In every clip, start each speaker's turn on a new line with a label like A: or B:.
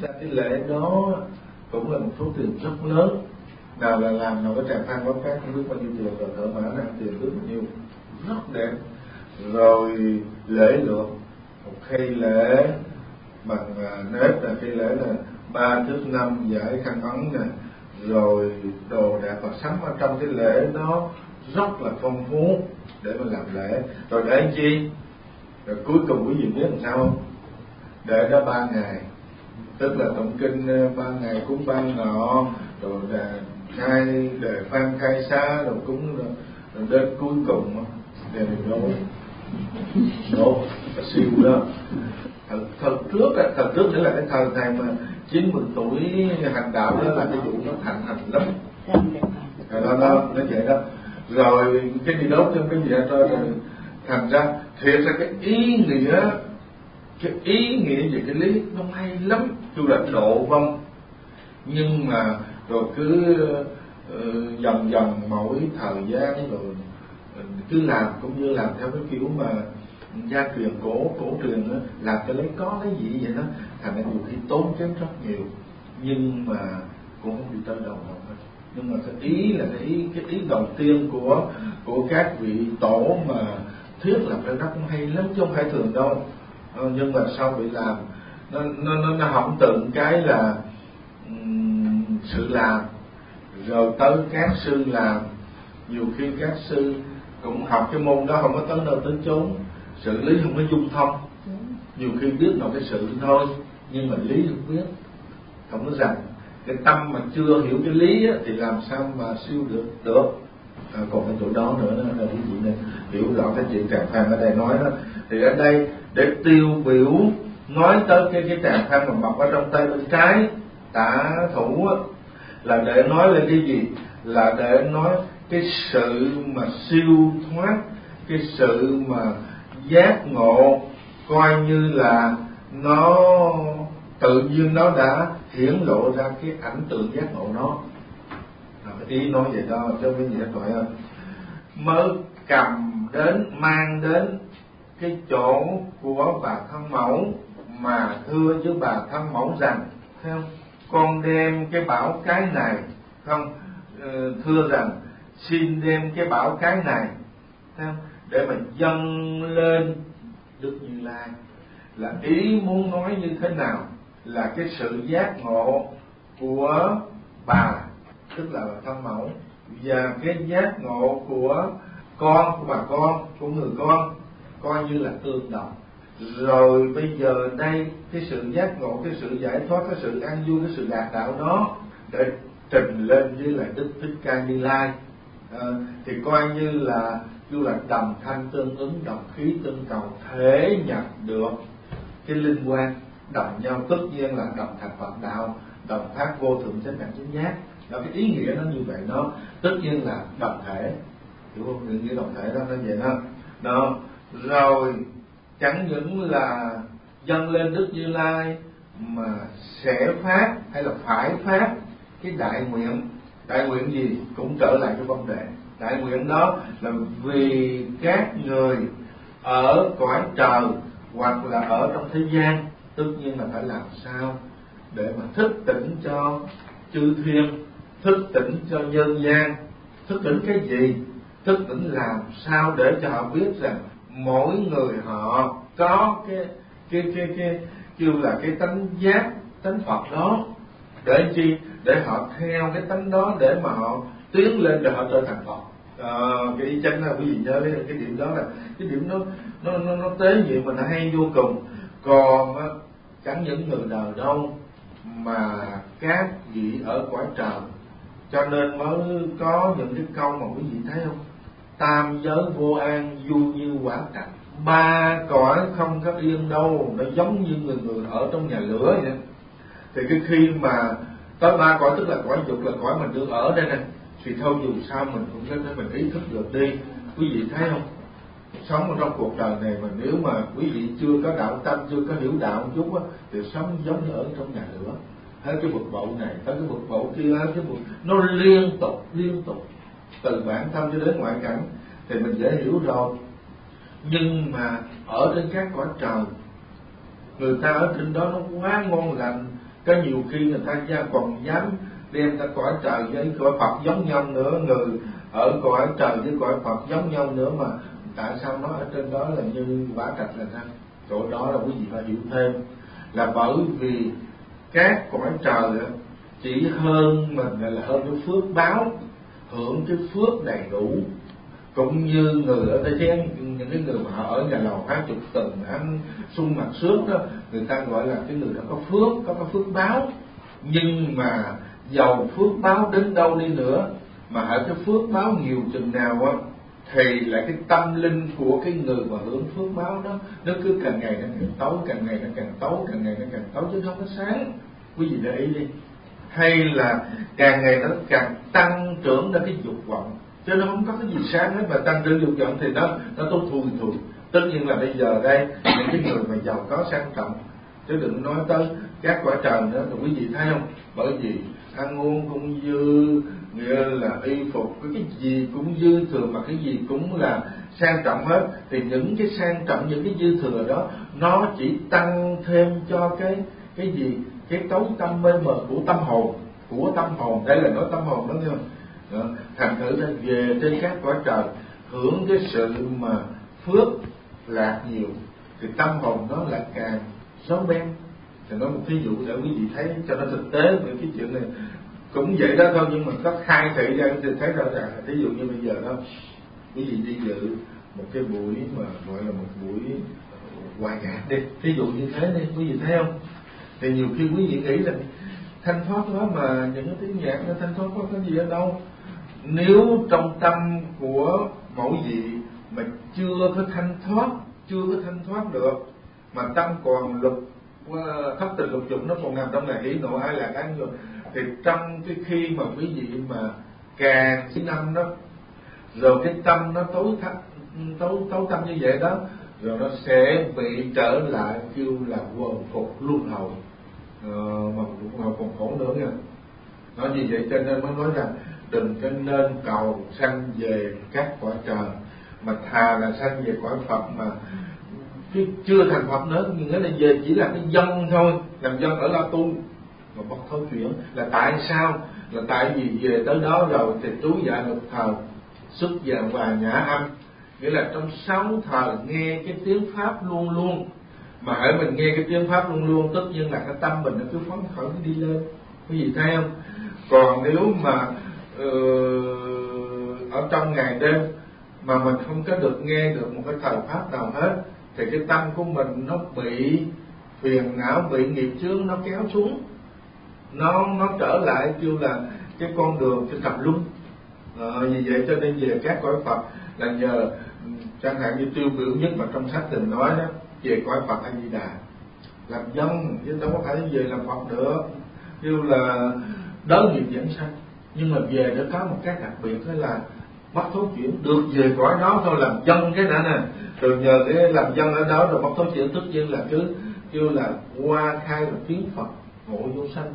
A: ra cái lễ đó cũng là một số tiền rất lớn. Nào là làm nào cái tràng than bắp cát không biết bao nhiêu tiền, rồi thợ mã ăn tiền rất nhiều, rất đẹp. Rồi lễ lượng, một khay lễ bằng nếp là khay lễ là 3 thước 5 dải khăn ấn nè, rồi đồ đạc và sắm ở trong cái lễ đó rất là phong phú để mà làm lễ. Rồi để anh chi? Rồi cuối cùng quý vị biết làm sao không? Để đó 3 ngày, tức là tụng kinh 3 ngày, cúng 3 ngọ, rồi khai đề phan khai xá, rồi cúng, rồi đến cuối cùng để đốt siêu đó. Thật trước nữa là cái thời này mà 90 tuổi hành đạo đó là cái vụ nó thành hành lắm. Nó vậy đó. Rồi cái gì đốt trong cái gì đó rồi thành ra thiệt ra cái ý nghĩa về cái lý nó hay lắm, dù là độ vong. Nhưng mà rồi cứ dần dần mỗi thời gian rồi cứ làm cũng như làm theo cái kiểu mà gia truyền cổ truyền đó, làm cho lấy có lấy gì vậy đó, thành ra nhiều khi tốn kém rất nhiều, nhưng mà cũng không bị tới đầu đâu hết. Nhưng mà cái ý là cái ý đầu tiên của các vị tổ mà thuyết là cái đó cũng hay lắm chứ không phải thường đâu. Nhưng mà sau bị làm nó hỏng từng cái là sự làm, rồi tới các sư làm, nhiều khi các sư cũng học cái môn đó không có tới đâu tới chốn, xử lý không có dung thông, nhiều khi biết một cái sự thôi nhưng mà lý không biết, không có rằng cái tâm mà chưa hiểu cái lý á, thì làm sao mà siêu được. Còn cái chỗ đó nữa là quý vị nên hiểu rõ cái chuyện tràng than ở đây nói đó. Thì ở đây để tiêu biểu nói tới cái tràng than mà mọc ở trong tay bên trái tả thủ á, là để nói lên cái gì? Là để nói cái sự mà siêu thoát, cái sự mà giác ngộ, coi như là nó tự nhiên nó đã hiển lộ ra cái ảnh tượng giác ngộ đó. Cái ý nói vậy đó cho cái gì đó phải mới cầm đến mang đến cái chỗ của bà thân mẫu mà thưa với bà thân mẫu rằng không, con đem cái bảo cái này không, thưa rằng xin đem cái bảo cái này không, để mà dâng lên Đức Như Lai. Là ý muốn nói như thế nào? Là cái sự giác ngộ của bà, tức là bà thân mẫu, và cái giác ngộ của con, của bà con, của người con, coi như là tương đồng. Rồi bây giờ đây cái sự giác ngộ, cái sự giải thoát, cái sự an vui, cái sự đạt đạo đó để trình lên với lại Đức Thích Ca Như Lai, thì coi như là đồng thanh tương ứng, đồng khí tương cầu, thể nhập được cái linh quan, đồng nhau tất nhiên là đồng thành Phật đạo, đồng phát vô thượng chánh đẳng chánh giác. Đó, cái ý nghĩa nó như vậy, nó tất nhiên là đồng thể, hiểu không? Nghĩa đồng thể đó nó vậy đó. Rồi chẳng những là dâng lên Đức Như Lai mà sẽ phát hay là phải phát cái đại nguyện. Đại nguyện gì? Cũng trở lại cái vấn đề. Đại nguyện đó là vì các người ở cõi trời hoặc là ở trong thế gian, tất nhiên là phải làm sao để mà thức tỉnh cho chư thiên, thức tỉnh cho nhân gian. Thức tỉnh cái gì? Thức tỉnh làm sao để cho họ biết rằng mỗi người họ có cái kêu là cái tánh giác, tánh Phật đó, để chi? Để họ theo cái tánh đó để mà họ tiến lên để họ trở thành Phật. Cái ý chánh là quý vị nhớ cái điểm đó, là cái điểm nó tế nhị mà nó hay vô cùng. Còn chẳng những người đời đâu mà các vị ở cõi trời, cho nên mới có những cái câu mà quý vị thấy không? Tam giới vô an, du như quả trạch, ba cõi không có yên đâu, nó giống như người ở trong nhà lửa vậy. Thì cái khi mà tới ba cõi, tức là cõi dục, là cõi mình đương ở đây nè, thì thôi dù sao mình cũng có thể mình ý thức được đi. Quý vị thấy không? Sống ở trong cuộc đời này mà nếu mà quý vị chưa có đạo tâm, chưa có hiểu đạo một chút á, thì sống giống như ở trong nhà lửa. Hết cái vực bậu này tới cái vực bậu kia, cái vực nó liên tục từ bản thân cho đến ngoại cảnh thì mình dễ hiểu rồi. Nhưng mà ở trên các cõi trời, người ta ở trên đó nó quá ngon lành, Có nhiều khi người ta còn dám đem ta cõi trời với cõi Phật giống nhau nữa, người ở cõi trời với cõi Phật giống nhau nữa, mà tại sao nói ở trên đó là như quả trạch là sao? Chỗ đó là quý vị phải hiểu thêm, là bởi vì các cõi trời chỉ hơn mình là hơn cái phước báo, hưởng cái phước đầy đủ, cũng như người ở thế gian, những cái người mà họ ở nhà lầu 20 tầng ăn sung mặc sướng đó, người ta gọi là cái người đó có phước, có cái phước báo. Nhưng mà giàu phước báo đến đâu đi nữa, mà ở cái phước báo nhiều chừng nào á, thì lại cái tâm linh của cái người mà hưởng phước báo đó nó cứ càng ngày nó càng tối, càng ngày nó càng tối, càng ngày nó càng tối, chứ không có sáng. Quý vị để ý đi, hay là càng ngày nó càng tăng trưởng ra cái dục vọng, chứ nó không có cái gì sáng hết. Mà tăng trưởng dục vọng thì nó tốt thui. Tất nhiên là bây giờ đây những cái người mà giàu có sang trọng, chứ đừng nói tới các cõi trời nữa. Thì quý vị thấy không, bởi vì ăn uống cũng dư, nghĩa là y phục cái gì cũng dư thừa, mà cái gì cũng là sang trọng hết. Thì những cái sang trọng, những cái dư thừa đó, nó chỉ tăng thêm cho cái gì, cái tối tâm mê mờ của tâm hồn. Đây là nói tâm hồn đó, nghe không? Đó. Thành thử ra về trên các cõi trời hưởng cái sự mà phước lạc nhiều, thì tâm hồn nó lại càng xấu bén. Thì nói một ví dụ để quý vị thấy cho nó thực tế về cái chuyện này. Cũng vậy đó thôi, nhưng mà có khai thị ra thì thấy rõ ràng. Ví dụ như bây giờ đó, quý vị đi dự một cái buổi mà gọi là một buổi hòa nhạc đi, ví dụ như thế đi, quý vị thấy không? Thì nhiều khi quý vị nghĩ là thanh thoát quá, mà những cái tiếng nhạc nó thanh thoát quá, có gì ở đâu. Nếu trong tâm của mỗi vị mà chưa có thanh thoát được, mà tâm còn thất tình lục dục, nó còn nằm trong này hỉ nộ ai lạc ái rồi, thì trong cái khi mà quý vị mà càng sinh năm đó, rồi cái tâm nó tối tâm như vậy đó, rồi nó sẽ bị trở lại kêu là quần phục luân hồi, mà luân hồi còn khổ nữa nha. Nói như vậy cho nên mới nói rằng đừng có nên cầu sanh về các cõi trời, mà thà là sanh về cõi Phật, mà chưa thành Phật nữa, nghĩa là về chỉ là cái dân thôi, làm dân ở La Tu mà bất thối chuyển. Là tại sao? Là tại vì về tới đó rồi thì trú dạ lục thời, xuất dạ và nhã âm, nghĩa là trong 6 thời nghe cái tiếng pháp luôn luôn. Mà hễ mình nghe cái tiếng pháp luôn luôn, tất nhiên là cái tâm mình nó cứ phấn khởi đi lên, cái gì thấy không? Còn nếu mà ở trong ngày đêm mà mình không có được nghe được một cái thời pháp nào hết, thì cái tâm của mình nó bị phiền não, bị nghiệp chướng nó kéo xuống, nó trở lại kêu là cái con đường cái trầm luân. Vì vậy cho nên về các cõi Phật là nhờ, chẳng hạn như tiêu biểu nhất mà trong sách Tình nói đó, về cõi Phật A Di Đà làm dân, chứ đâu có phải về làm Phật nữa, kêu là đới nghiệp dẫn sanh. Nhưng mà về nó có một cái đặc biệt, đó là bất thối chuyển, được về cõi đó thôi, làm dân cái đã nè. Từ nhờ cái làm dân ở đó rồi bất thối chuyển, tất nhiên là cứ kêu là hoa khai là kiến Phật ngộ vô sanh.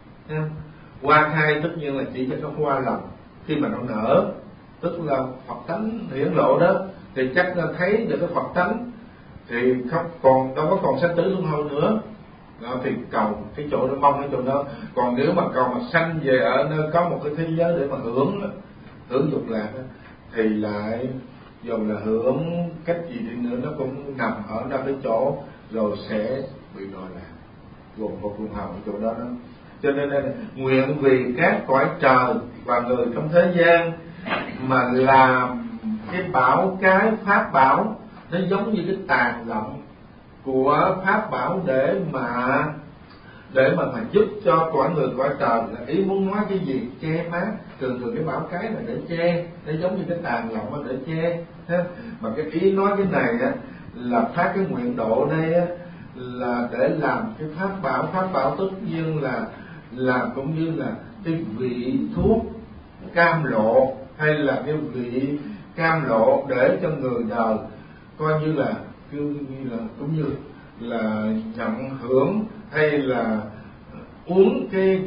A: Hoa khai tất nhiên là chỉ cho cái hoa lòng, khi mà nó nở tức là Phật tánh hiển lộ đó, thì chắc là thấy được cái Phật tánh, thì không còn đâu có còn sanh tử luân hồi nữa. Đó, thì cầu cái chỗ đó, mong cái chỗ đó. Còn nếu mà cầu mà sanh về ở nơi có một cái thế giới để mà hưởng dục lạc, thì lại dù là hưởng cách gì đi nữa, nó cũng nằm ở đâu cái chỗ rồi sẽ bị đọa lạc, gồm một luân hồi chỗ đó đó. Cho nên là nguyện vì các cõi trời và người trong thế gian mà làm cái pháp bảo, nó giống như cái tàn lọng của pháp bảo để mà giúp cho cõi người cõi trời. Là ý muốn nói cái gì? Che mát. Thường cái bảo cái là để che, nó giống như cái tàn lọng để che. Mà cái ý nói cái này á, là phát cái nguyện độ đây á, là để làm cái pháp bảo tất nhiên là cũng như là cái vị thuốc cam lộ, hay là cái vị cam lộ để cho người đời coi như là cũng như là nhận hưởng, hay là uống cái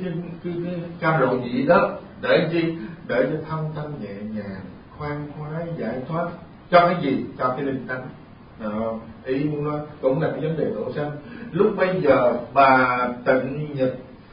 A: cam lộ gì đó, để chi? Để cho thân tâm nhẹ nhàng, khoan khoái, giải thoát. Cho cái gì? Cho cái linh tánh. Ý muốn nói cũng là cái vấn đề độ sanh. Lúc bây giờ bà tịnh nhị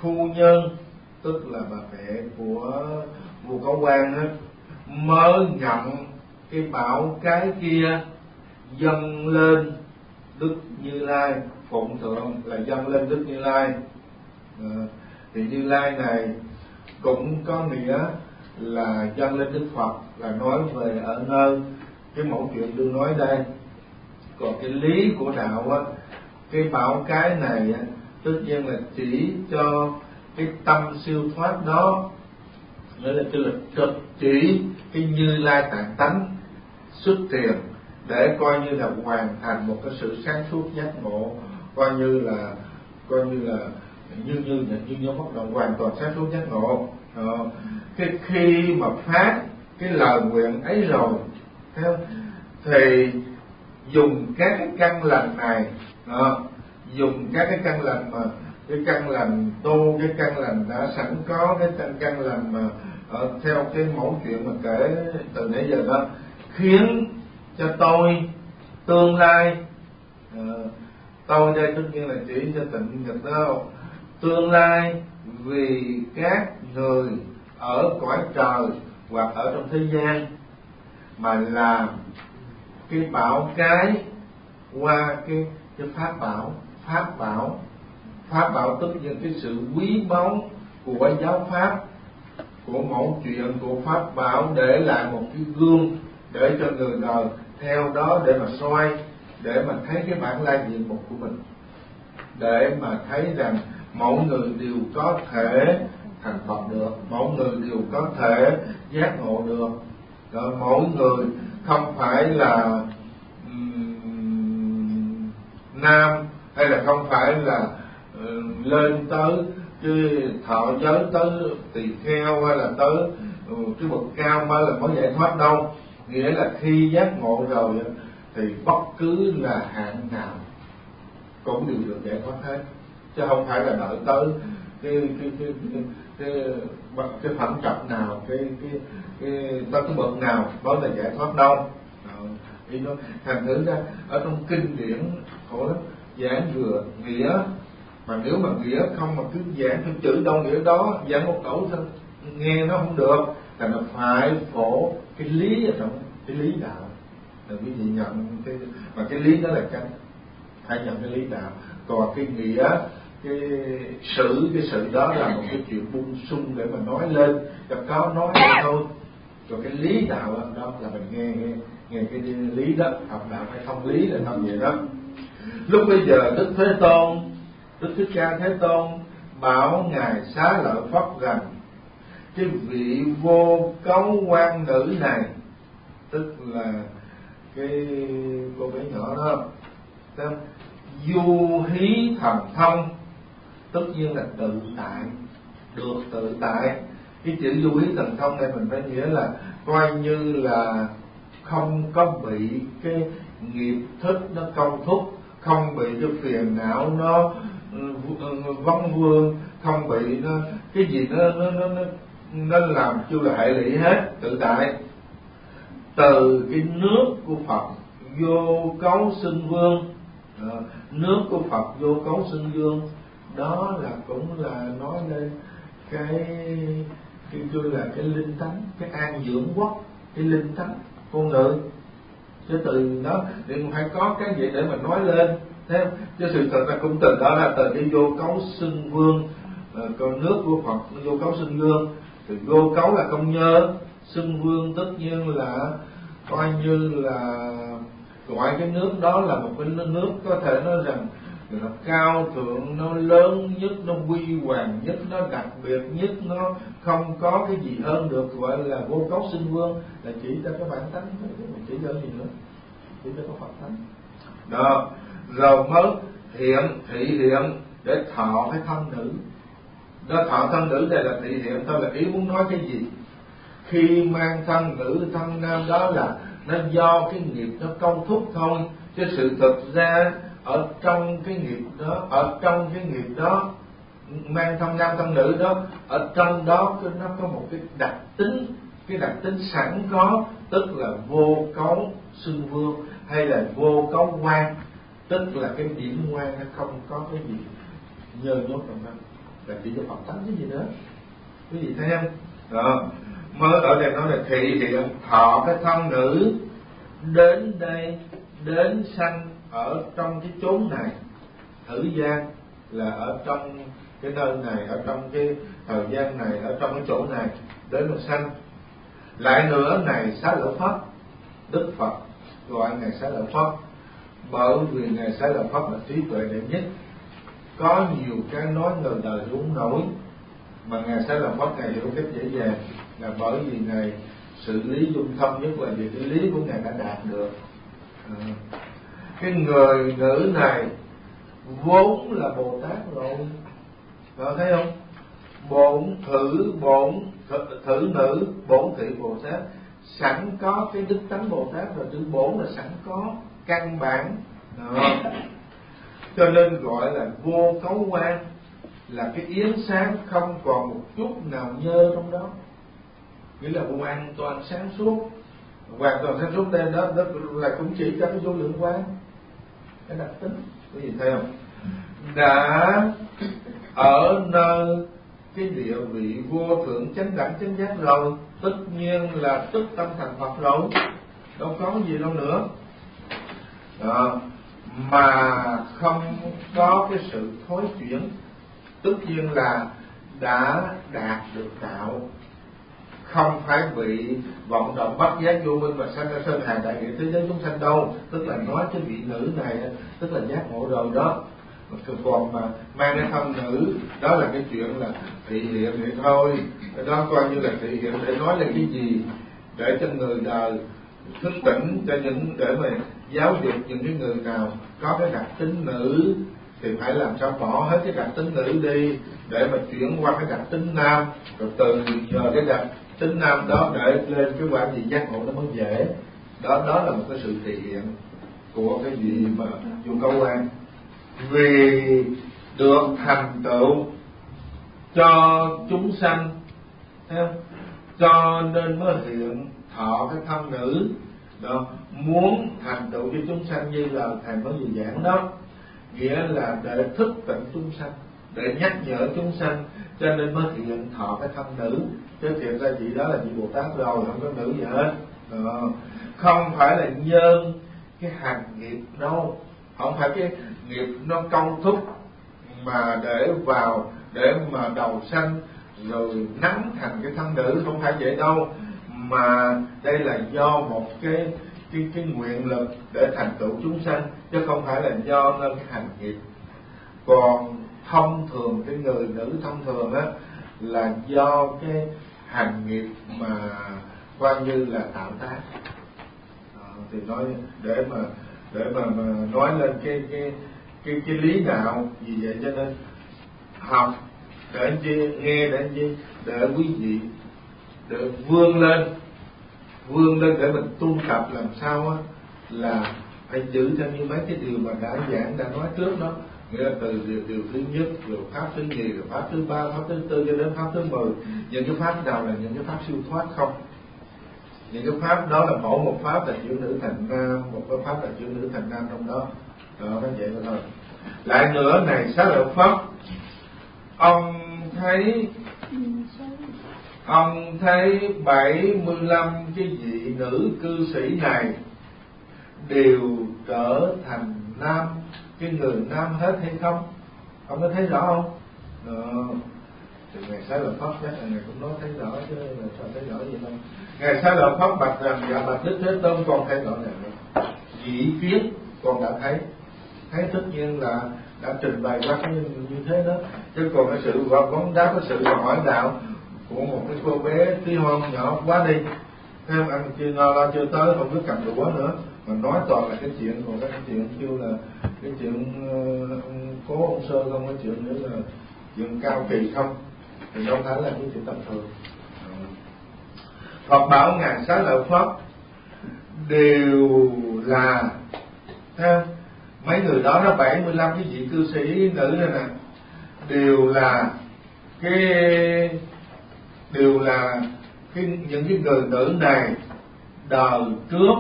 A: phu nhân, tức là bà mẹ của vua Có Quan á, mới nhận cái bảo cái kia dâng lên Đức Như Lai, phụng thượng là dâng lên Đức Như Lai. Thì Như Lai này cũng có nghĩa là dâng lên Đức Phật, là nói về ở nơi cái mẫu chuyện tôi nói đây. Còn cái lý của đạo á, cái bảo cái này á, tất nhiên là chỉ cho cái tâm siêu thoát đó, nghĩa là trực chỉ cái Như Lai tạng tánh xuất tiền để coi như là hoàn thành một cái sự sáng suốt giác ngộ, coi như là như bắt đầu hoàn toàn sáng suốt giác ngộ. Cái khi mà phát cái lời nguyện ấy rồi thì dùng các cái căn lành này, dùng các cái căn lành mà cái căn lành tu, cái căn lành đã sẵn có, cái căn lành mà theo cái mẫu chuyện mà kể từ nãy giờ đó, khiến cho tôi tương lai, tôi đây tất nhiên là chỉ cho tịnh Nhật đâu, tương lai vì các người ở cõi trời hoặc ở trong thế gian mà làm cái bảo cái qua cái pháp bảo tức là cái sự quý báu của giáo pháp, của mẫu chuyện, của pháp bảo, để lại một cái gương để cho người đời theo đó để mà soi, để mà thấy cái bản lai diện mục của mình, để mà thấy rằng mỗi người đều có thể thành Phật được, mỗi người đều có thể giác ngộ được. Rồi mỗi người không phải là nam, hay là không phải là lên tới cái thọ giới, tới tỳ kheo, hay là tới cái bậc cao mới giải thoát đâu. Nghĩa là khi giác ngộ rồi thì bất cứ là hạng nào cũng đều được giải thoát hết, chứ không phải là đợi tới cái phẩm chất nào, tới cái bậc nào mới là giải thoát đâu. Thì nó thành thử ra ở trong kinh điển khổ lắm, giảng vừa nghĩa, mà nếu mà nghĩa không mà cứ giảng theo chữ đâu nghĩa đó, giảng một đổ thôi nghe nó không được, là nó phải phổ cái lý ở trong cái lý đạo. Là quý vị nhận cái mà cái lý đó là chánh, phải nhận cái lý đạo. Còn cái nghĩa, cái sự đó là một cái chuyện bung sung để mà nói lên, gặp có nói thôi. Còn cái lý đạo đó là mình nghe cái lý đó, học đạo hay không lý là không vậy đó. Lúc bây giờ Đức Thế Tôn, Đức Thích Ca Thế Tôn bảo ngài Xá Lợi Phất rằng cái vị vô cấu quan nữ này, tức là cái cô bé nhỏ đó, du hí thần thông, tất nhiên là tự tại, được tự tại. Cái chữ du hí thần thông này mình phải nghĩa là coi như là không có bị cái nghiệp thức nó câu thúc, không bị cái phiền não nó vấn vương, không bị nó cái gì nó làm chưa là hệ lụy hết, tự tại. Từ cái nước của Phật vô cấu xưng vương, nước của Phật vô cấu xưng vương, đó là cũng là nói lên cái kêu là cái linh tánh, cái an dưỡng quốc, cái linh tánh con người. Chứ từ đó thì phải có cái gì để mà nói lên, thế chứ sự thật là cũng từ đó là từ cái vô cấu xưng vương. Còn nước của Phật vô cấu xưng vương, thì vô cấu là công nhơ, xưng vương tất nhiên là coi như là gọi cái nước đó là một cái nước có thể nói rằng nó cao thượng, nó lớn nhất, nó huy hoàng nhất, nó đặc biệt nhất, nó không có cái gì hơn được, gọi là vô cấu xưng vương, là chỉ cho cái bản tánh thôi, chứ mình chỉ cho gì nữa, chỉ cho cái Phật tánh đó. Rồi mới thị hiện để thọ cái thân nữ đó. Thọ thân nữ đây là thị hiện thôi, là ý muốn nói cái gì. Khi mang thân nữ thân nam đó là nó do cái nghiệp nó câu thúc thôi, chứ sự thực ra ở trong cái nghiệp đó, mang thân nam thân nữ đó, ở trong đó nó có một cái đặc tính sẵn có, tức là vô cấu xưng vương, hay là vô cấu quan, tức là cái điểm quan nó không có cái gì nhơ nhốt trong đó. là chỉ cho Phật tánh cái gì nữa. Quý vị thấy không? Đó. Mới ở đây nói là thị hiện thọ cái thân nữ đến đây, đến sanh ở trong cái chốn này. Thử gian là ở trong cái nơi này, ở trong cái thời gian này, ở trong cái chỗ này, đến là sanh. Lại nữa này Xá Lợi Phất, Đức Phật gọi ngài Xá Lợi Phất bởi vì ngài Xá Lợi Phất là trí tuệ đệ nhất, có nhiều cái nói người đời đúng nổi mà ngài Xá Lợi Phất ngài hiểu cách dễ dàng, là bởi vì ngài xử lý dung thông, nhất là về cái lý của ngài đã đạt được. Cái người nữ này vốn là Bồ Tát rồi, có thấy không? Bổn thử nữ bổn thị Bồ Tát, sẵn có cái đức tánh Bồ Tát rồi, chữ bổn là sẵn có căn bản. Cho nên gọi là vô cấu quan, là cái yến sáng không còn một chút nào nhơ trong đó, nghĩa là hoàn toàn sáng suốt. Hoàn toàn sáng suốt đây đó là cũng chỉ cho cái vô lượng quang, cái đặc tính. Quý vị thấy không? Đã ở nơi cái địa vị vô thượng chánh đẳng chánh giác rồi, tất nhiên là tức tâm thành Phật rồi, đâu có gì đâu nữa. Đó. Mà không có cái sự thối chuyển, tất nhiên là đã đạt được đạo, không phải bị vọng động bắt giác vô minh và sanh ra sơn hà đại nghĩa thế giới chúng sanh đâu. Tức là nói cái vị nữ này tức là giác ngộ rồi đó. Còn mà mang cái thân nữ đó là cái chuyện là thị hiện vậy thôi, đó coi như là thị hiện để nói lên cái gì, để cho người đời thức tỉnh, cho những để mà giáo dục những cái người nào có cái đặc tính nữ thì phải làm sao bỏ hết cái đặc tính nữ đi để mà chuyển qua cái đặc tính nam, rồi từ nhờ cái đặc tính nam đó để lên cái quả gì giác ngộ nó mới dễ. Đó là một cái sự thể hiện của cái gì mà vô cấu quan, vì được thành tựu cho chúng sanh, cho nên mới hiện thọ cái thân nữ đó, muốn thành tựu cho chúng sanh như là thầy mới vừa giảng đó, nghĩa là để thức tỉnh chúng sanh, để nhắc nhở chúng sanh, cho nên mới hiện thọ cái thân nữ. Chứ thiệt ra chị đó là chị Bồ Tát rồi, không có nữ gì hết. Không phải là nhân cái hành nghiệp đâu, không phải cái nghiệp nó câu thúc mà để vào để mà đầu sanh rồi nắng thành cái thân nữ, không phải vậy đâu, mà đây là do một cái nguyện lực để thành tựu chúng sanh, chứ không phải là do nên cái hành nghiệp. Còn thông thường cái người nữ thông thường á là do cái hành nghiệp mà coi như là tạo tác. Thì nói để mà nói lên cái lý đạo vì vậy, cho nên học để anh chi, nghe để anh chi, để quý vị để vươn lên để mình tu tập làm sao á là phải giữ theo như mấy cái điều mà đã giảng đã nói trước đó, nghĩa là từ điều thứ nhất rồi pháp thứ nhì rồi pháp thứ ba, pháp thứ tư cho đến pháp thứ 10. Những cái pháp nào là những cái pháp siêu thoát không? Những cái pháp đó là mỗi một pháp là chuyển nữ thành nam, một cái pháp là chuyển nữ thành nam trong đó. Đó, nó vậy thôi. Lại nữa này Xá Lợi Phất, ông thấy 75 cái vị nữ cư sĩ này đều trở thành nam, cái người nam hết hay không? Ông có thấy rõ không? Thì ngài Xá Lợi Phất chắc là ngài cũng nói thấy rõ, chứ là sao thấy rõ gì đâu. Ngài Xá Lợi Phất bạch rằng: dạ bạch Đức Thế Tôn, con thấy rõ ràng, dĩ kiến con đã thấy tất nhiên là đã trình bày ra như thế đó. Chứ còn cái sự vấn đáp, cái sự hỏi đạo của một cái cô bé tí hon nhỏ quá đi, em ăn chưa no lo chưa tới, không biết cầm đũa nữa mà nói toàn là cái chuyện, còn cái chuyện kêu là cái chuyện cố ông Sơ không, cái chuyện nữa là chuyện cao kỳ không, thì đâu phải là cái chuyện tầm thường. Phật bảo ngài Xá Lợi Phất đều là mấy người đó, nó 75 cái vị cư sĩ nữ này nè, đều là những cái người nữ này đời trước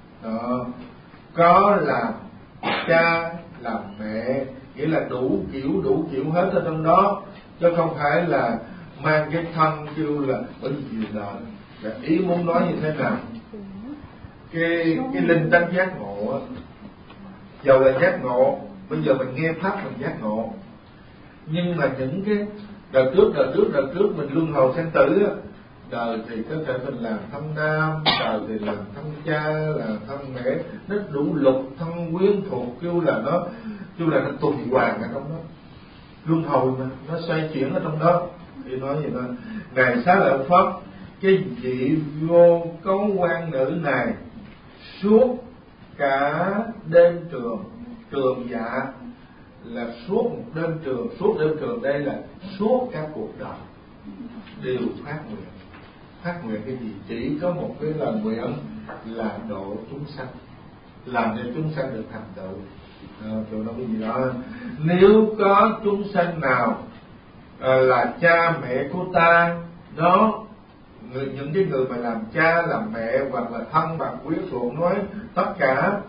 A: có làm cha làm mẹ, nghĩa là đủ kiểu hết ở trong đó, chứ không phải là mang cái thân kêu là bởi vì đời. Ý muốn nói như thế nào? Cái linh tánh giác ngộ á, dầu là giác ngộ, bây giờ mình nghe pháp mình giác ngộ, nhưng mà những cái đời trước mình luân hồi sinh tử á, đời thì có thể mình làm thân nam, đời thì làm thân cha, là thân mẹ, nó đủ lục thân quyến thuộc, kêu là nó tuần hoàn ở trong đó, luân hồi mà nó xoay chuyển ở trong đó. Thì nói gì đó, ngài Xá Lợi Phất, cái vị vô cấu quan nữ này suốt cả đêm trường dạ, là suốt một đêm trường đây là suốt cả cuộc đời đều phát nguyện cái gì? Chỉ có một cái lời nguyện là độ chúng sanh, làm cho chúng sanh được thành tựu. Tôi nói cái gì đó, nếu có chúng sanh nào là cha mẹ của ta đó, những cái người mà làm cha làm mẹ hoặc là thân bằng quyến thuộc, nói tất cả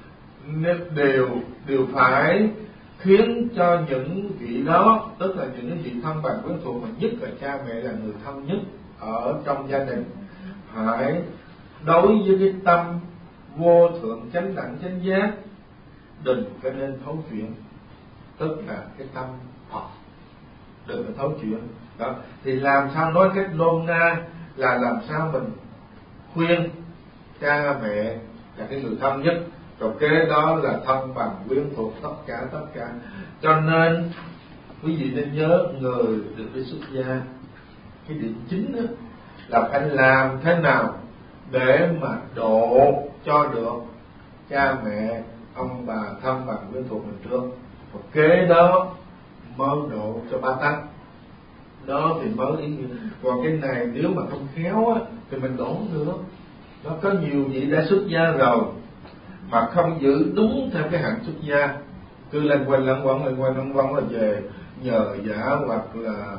A: đều phải khiến cho những vị đó, tức là những cái vị thân bằng quyến thuộc, mà nhất là cha mẹ là người thân nhất ở trong gia đình, phải đối với cái tâm vô thượng chánh đẳng chánh giác, đừng có nên thấu chuyển, tức là cái tâm Phật, đừng có thấu chuyển đó. Thì làm sao nói cách nôm na là làm sao mình khuyên cha mẹ là cái người thân nhất, rồi kế đó là thân bằng quyến thuộc, tất cả. Cho nên quý vị nên nhớ, người được đi xuất gia, cái điểm chính đó là phải làm thế nào để mà độ cho được cha mẹ, ông bà, thân bằng quyến thuộc mình trước, rồi kế đó mới độ cho ba tánh đó thì mới ý nghĩa. Còn cái này nếu mà không khéo á thì mình đổ không được. Nó có nhiều vị đã xuất gia rồi mà không giữ đúng theo cái hạnh xuất gia, cứ lăn quanh là về nhờ giả, hoặc là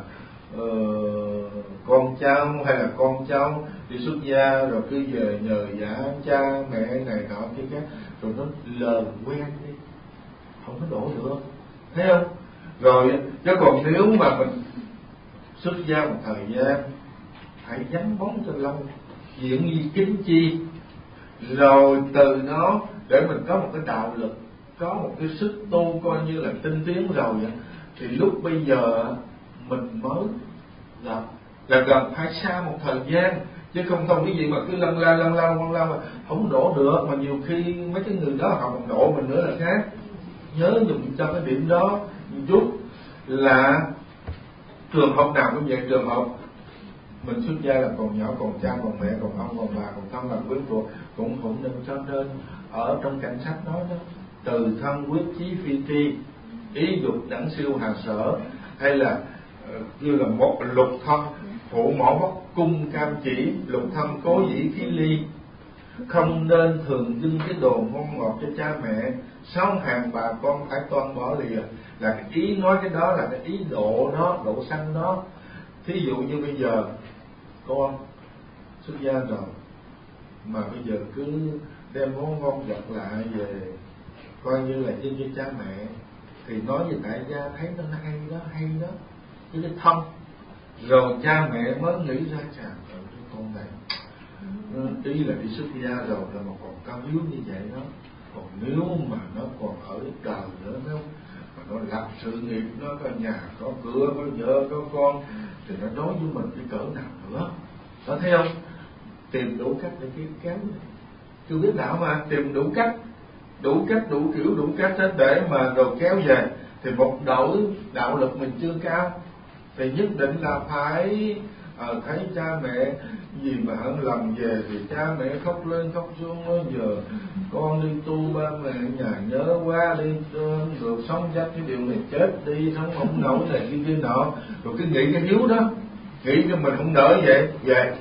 A: con cháu hay là con cháu đi xuất gia rồi cứ về nhờ giả cha mẹ này nọ kia khác, rồi nó lờn quen đi, không có đổ được, thấy không? Rồi chứ còn nếu mà mình xuất gia một thời gian, hãy vắng bóng cho lâu, diễn nghi kính chi, rồi từ đó để mình có một cái đạo lực, có một cái sức tu coi như là tinh tiến rồi vậy, thì lúc bây giờ mình mới là gần phải xa một thời gian, chứ không cái gì mà cứ lăn la mà không đổ được. Mà nhiều khi mấy cái người đó họ còn đổ mình nữa là khác. Nhớ dùng cho cái điểm đó một chút, là trường hợp nào cũng vậy, trường hợp mình xuất gia là còn nhỏ, còn cha, còn mẹ, còn ông, còn bà, còn thân bằng quyến thuộc cũng nên. Cho nên ở trong cảnh sách nói đó, từ thân quyết chí phi tri, ý dục đẳng siêu hà sở, hay là như là một lục thân phụ mẫu bất cung cam chỉ, lục thân cố dĩ khí ly, không nên thường dưng cái đồ ngon ngọt cho cha mẹ, sáu hàng bà con phải toan bỏ lìa. Là cái ý nói cái đó là cái ý độ đó, độ sanh đó. Thí dụ như bây giờ con xuất gia rồi mà bây giờ cứ đem món ngon vật lại về coi như là dâng cho cha mẹ, thì nói về tại gia thấy nó hay đó cái thân, rồi cha mẹ mới nghĩ ra chàng con này ý là đi xuất gia rồi là mà còn cao hiếu như vậy đó. Còn nếu mà nó còn ở đời nữa, nếu mà nó làm sự nghiệp, nó có nhà có cửa, có vợ có con, thì nó đối với mình cái cỡ nào nữa đó, thấy không? Tìm đủ cách để kéo, chưa biết đạo mà tìm đủ cách, đủ kiểu đủ cách để mà rồi kéo về. Thì một đạo lực mình chưa cao thì nhất định là phải thấy cha mẹ gì mà hận lầm về thì cha mẹ khóc lên khóc xuống, nói giờ con đi tu, ba mẹ nhà nhớ quá, đi được sống chắc cái điều này chết đi, sống không nổi này kia nọ, rồi cứ nghĩ cái hiếu đó, nghĩ cho mình không đỡ vậy về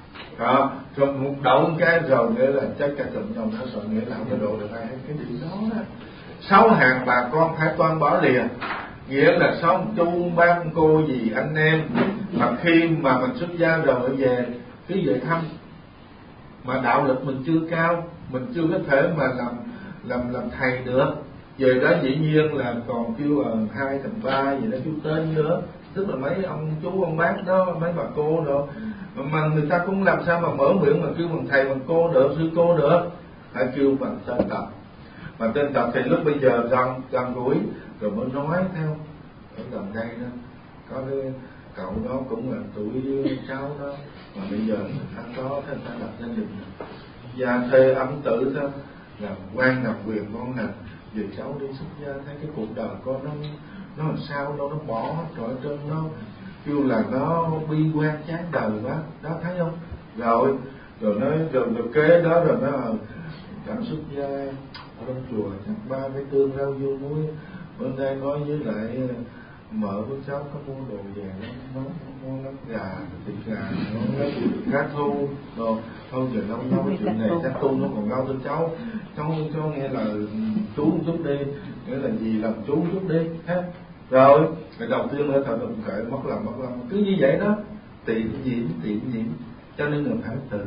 A: rồi một đậu cái rồi nghĩa là chắc cả tụm nhau nó sợ, nghĩa là không có độ được ai cái điều đó đó. Sáu hàng bà con phải toan bỏ lìa, nghĩa là sống chung ban cô dì anh em, mà khi mà mình xuất gia rồi về cứ về thăm, mà đạo lực mình chưa cao, mình chưa có thể mà làm thầy được, về đó dĩ nhiên là còn kêu 2/3 gì đó chú tên nữa, tức là mấy ông chú ông bác đó, mấy bà cô đó, mà người ta cũng làm sao mà mở miệng mà kêu bằng thầy bằng cô được, sư cô được, phải kêu bằng tên tập. Mà tên tập thì lúc bây giờ gần gũi rồi mới nói theo. Ở gần đây đó có cái cậu đó cũng là tuổi cháu đó, mà bây giờ ta có thế ta lập gia đình gia thê ấm tử thôi, là quan đặc quyền con hành về cháu đi xuất gia, thấy cái cuộc đời con nó làm sao đâu, nó bỏ hết rồi trên, nó kêu là nó bi quan chán đời quá đó, thấy không? Rồi nói rồi kế đó rồi nó cảm xuất gia ở trong chùa chắc 3 cái tương rau dưa muối, bữa nay nói với lại mợ của cháu có mua đồ về nó mua lắm gà, thịt gà, nó lấy cá thu rồi thôi giờ lâu cái chuyện này chắc tu nó còn lâu hơn cháu nghe lời chú một chút đi, nghĩa là gì làm chú một chút đi ha. Rồi cái đầu tiên là thời động kệ mất lòng cứ như vậy đó, tiệm nhiễm, cho nên là phải từ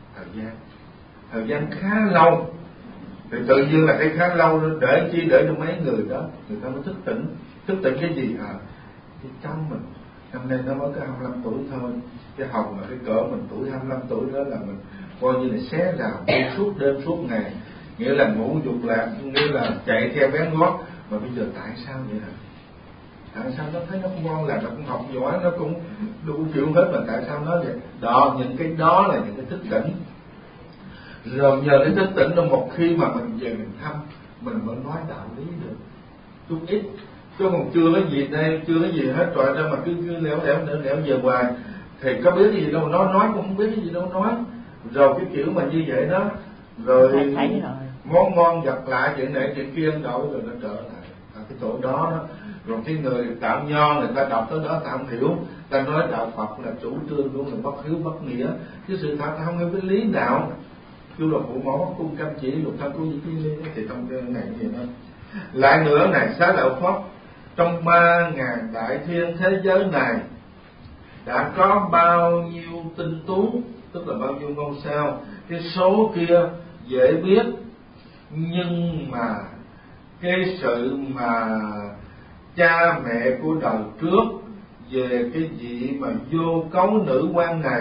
A: thời gian khá lâu thì tự nhiên là cái khá lâu để cho mấy người đó người ta mới thức tỉnh cái gì cái cháu mình năm nay nó mới có 25 tuổi thôi, cái Hồng là cái cỡ mình tuổi 25 tuổi đó là mình coi như là xé rào suốt đêm suốt ngày, nghĩa là ngủ dục lạc, nghĩa là chạy theo bé ngót, mà bây giờ tại sao vậy hả? Tại sao nó thấy nó ngon là nó cũng học giỏi, nó cũng đủ kiểu hết, mà tại sao nó vậy? Đó, những cái đó là những cái thức tỉnh. Rồi nhờ cái thức tỉnh đó, một khi mà mình về mình thăm, mình mới nói đạo lý được chút ít, chứ còn chưa có gì đây, chưa có gì hết rồi ra mà cứ lẻo về hoài thì có biết cái gì đâu, nó nói cũng không biết cái gì đâu nói. Rồi cái kiểu mà như vậy đó, rồi món ngon giặt lại chuyện này chuyện kia đổi rồi nó trở lại cái chỗ đó. Rồi cái người tạo nho người ta đọc tới đó ta không hiểu, ta nói đạo Phật là chủ trương luôn là bất hiếu bất nghĩa, cái sự thật ta không hiểu cái lý đạo, kêu là phụ mẫu cung cam chỉ lục thân của những cái thì trong cái này gì đó. Lại nữa này, Xá Lợi Phất trong 3.000 đại thiên thế giới này đã có bao nhiêu tinh tú, tức là bao nhiêu ngôi sao, cái số kia dễ biết, nhưng mà cái sự mà cha mẹ của đời trước về cái vị mà vô cấu nữ quan này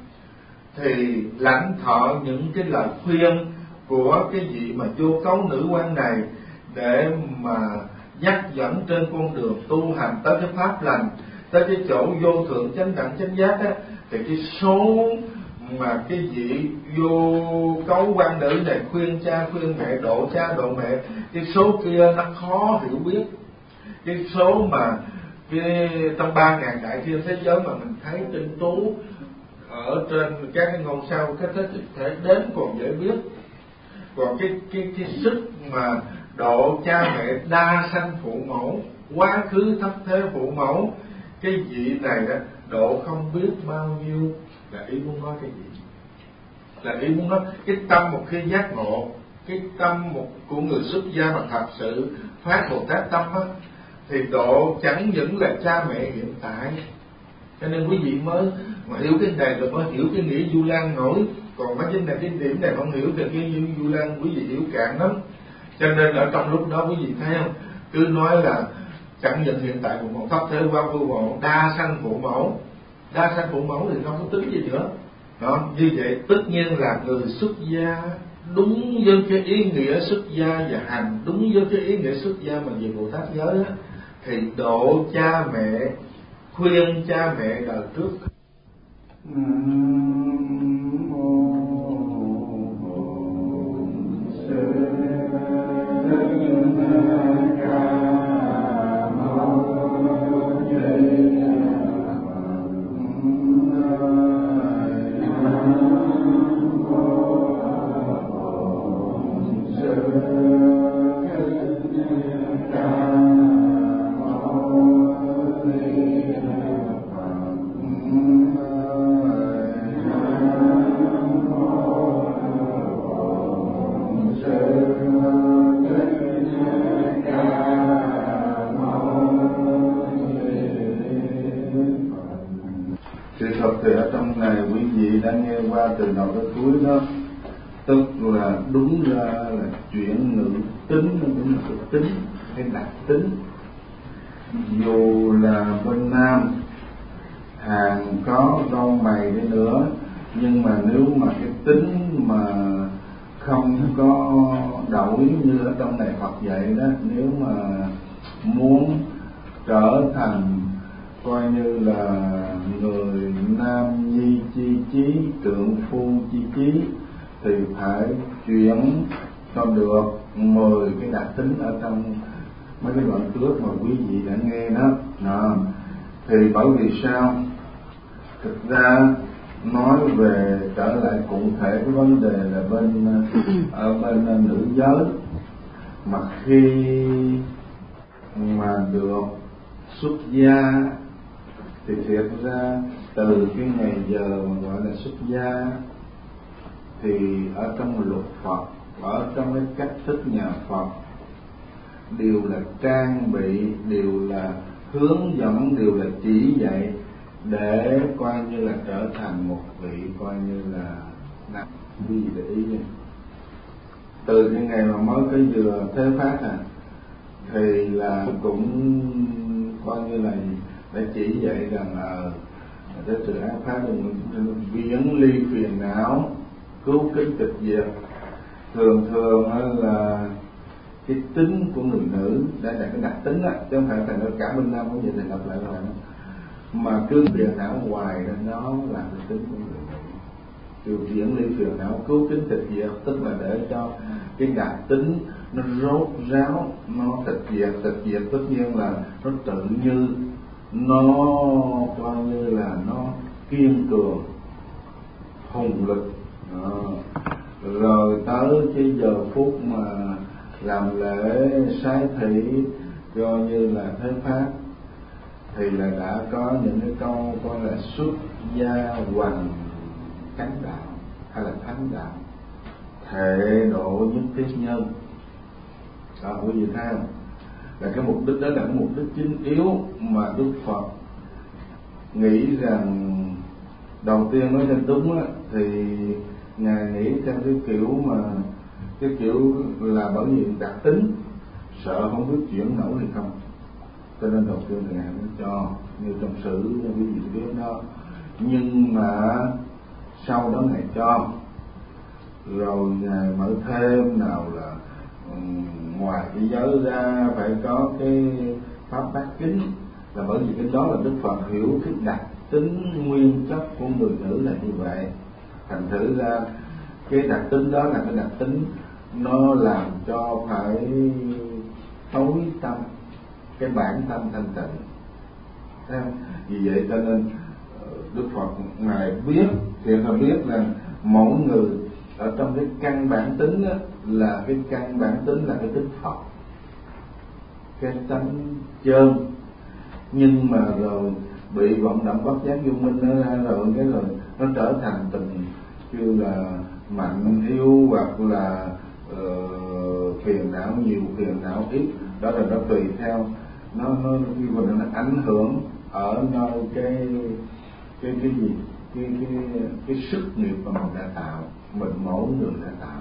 A: thì lãnh thọ những cái lời khuyên của cái vị mà vô cấu nữ quan này để mà dắt dẫn trên con đường tu hành tới cái pháp lành, tới cái chỗ vô thượng chánh đẳng chánh giác á, thì cái số mà cái vị vô cấu quan nữ này khuyên cha khuyên mẹ, độ cha độ mẹ, cái số kia nó khó hiểu biết. Cái số mà cái trong 3.000 đại thiên thế giới mà mình thấy tinh tú ở trên các cái ngôi sao, cái thể đến còn dễ biết. Còn cái sức mà độ cha mẹ đa sanh phụ mẫu, quá khứ thấp thế phụ mẫu, cái vị này đó độ không biết bao nhiêu. Là ý muốn nói cái gì? Là ý muốn nói cái tâm một khi giác ngộ, cái tâm của người xuất gia mà thật sự phát Bồ Tát tâm á, thì độ chẳng những là cha mẹ hiện tại. Cho nên quý vị mới mà hiểu cái này rồi mới hiểu cái nghĩa Du Lan nổi. Còn mấy cái này, cái điểm này không hiểu thì cái Du Lan quý vị hiểu cạn lắm. Cho nên ở trong lúc đó quý vị thấy không, cứ nói là chẳng những hiện tại phụ mẫu, thấp thế qua vô mẫu, đa sanh phụ mẫu. Đa sanh phụ mẫu thì không có tính gì nữa. Đó, như vậy tất nhiên là người xuất gia đúng với cái ý nghĩa xuất gia và hành đúng với cái ý nghĩa xuất gia mà về Bồ Tát giới á, thì độ cha mẹ, khuyên cha mẹ đời trước. Từ đầu tới cuối đó, tức là đúng ra là chuyện ngữ tính, nó cũng là cái tính hay đặc tính. dù là bên nam hàng có râu mày đi nữa, nhưng mà nếu mà cái tính mà không có đổi như ở trong này Phật dạy đó, nếu mà muốn trở thành coi như là người nam nhi chi chí, trượng phu chi chí, thì phải chuyển cho được 10 cái đặc tính ở trong mấy cái đoạn trước mà quý vị đã nghe đó. Thì bởi vì sao? Thực ra nói về trở lại cụ thể cái vấn đề là ở bên nữ giới, mà khi mà được xuất gia thì thiệt ra từ cái ngày giờ mà gọi là xuất gia thì ở trong luật Phật, ở trong cái cách thức nhà Phật đều là trang bị, đều là hướng dẫn, đều là chỉ dạy để coi như là trở thành một vị coi như là nam. Quý vị để ý nha, từ cái ngày mà mới cái vừa thế phát thì là cũng coi như là để chỉ dạy rằng để sự ác pháp của mình viễn ly phiền não, cứu kính tịch diệt. Thường là cái tính của người nữ, đây là cái đặc tính á, chứ không phải là cả bên nam cũng vậy, thì lặp lại là mà cứ phiền não hoài nên nó là cái tính của người nữ. Điều viễn ly phiền não, cứu kính tịch diệt, tức là để cho cái đặc tính nó rốt ráo, nó tịch diệt tất nhiên là nó tự như, nó coi như là nó kiên cường, hùng lực. Rồi tới cái giờ phút mà làm lễ sái thị coi như là thế pháp thì là đã có những cái câu coi là xuất gia hoằng cánh đạo hay là thánh đạo, thệ độ nhất thiết nhân. Đó, quý vị thấy không? Là cái mục đích đó là cái mục đích chính yếu mà Đức Phật nghĩ rằng đầu tiên nói cho đúng á, thì Ngài nghĩ theo cái kiểu là bởi vì đặc tính sợ không biết chuyển nổi hay không, cho nên đầu tiên Ngài mới cho như trong sử như quý vị biết đó. Nhưng mà sau đó Ngài cho rồi Ngài mở thêm nào là ngoài cái giới ra phải có cái pháp bát kính, là bởi vì cái đó là Đức Phật hiểu cái đặc tính nguyên chất của người nữ là như vậy. Thành thử ra cái đặc tính đó là cái đặc tính nó làm cho phải tối tâm cái bản tâm thanh tịnh. Thấy không? Vì vậy cho nên Đức Phật Ngài biết, thì Ngài biết là mỗi người ở trong cái căn bản tính đó, là cái căn bản tính là cái tính Phật, cái tánh chân, nhưng mà rồi bị vọng động bất giác vô minh nó ra rồi nó trở thành tình kêu là mạnh yếu, hoặc là phiền não nhiều, phiền não ít. Đó là nó tùy theo nó ảnh hưởng ở nơi cái gì, cái sức nghiệp mà mình đã tạo, mình mỗi người đã tạo.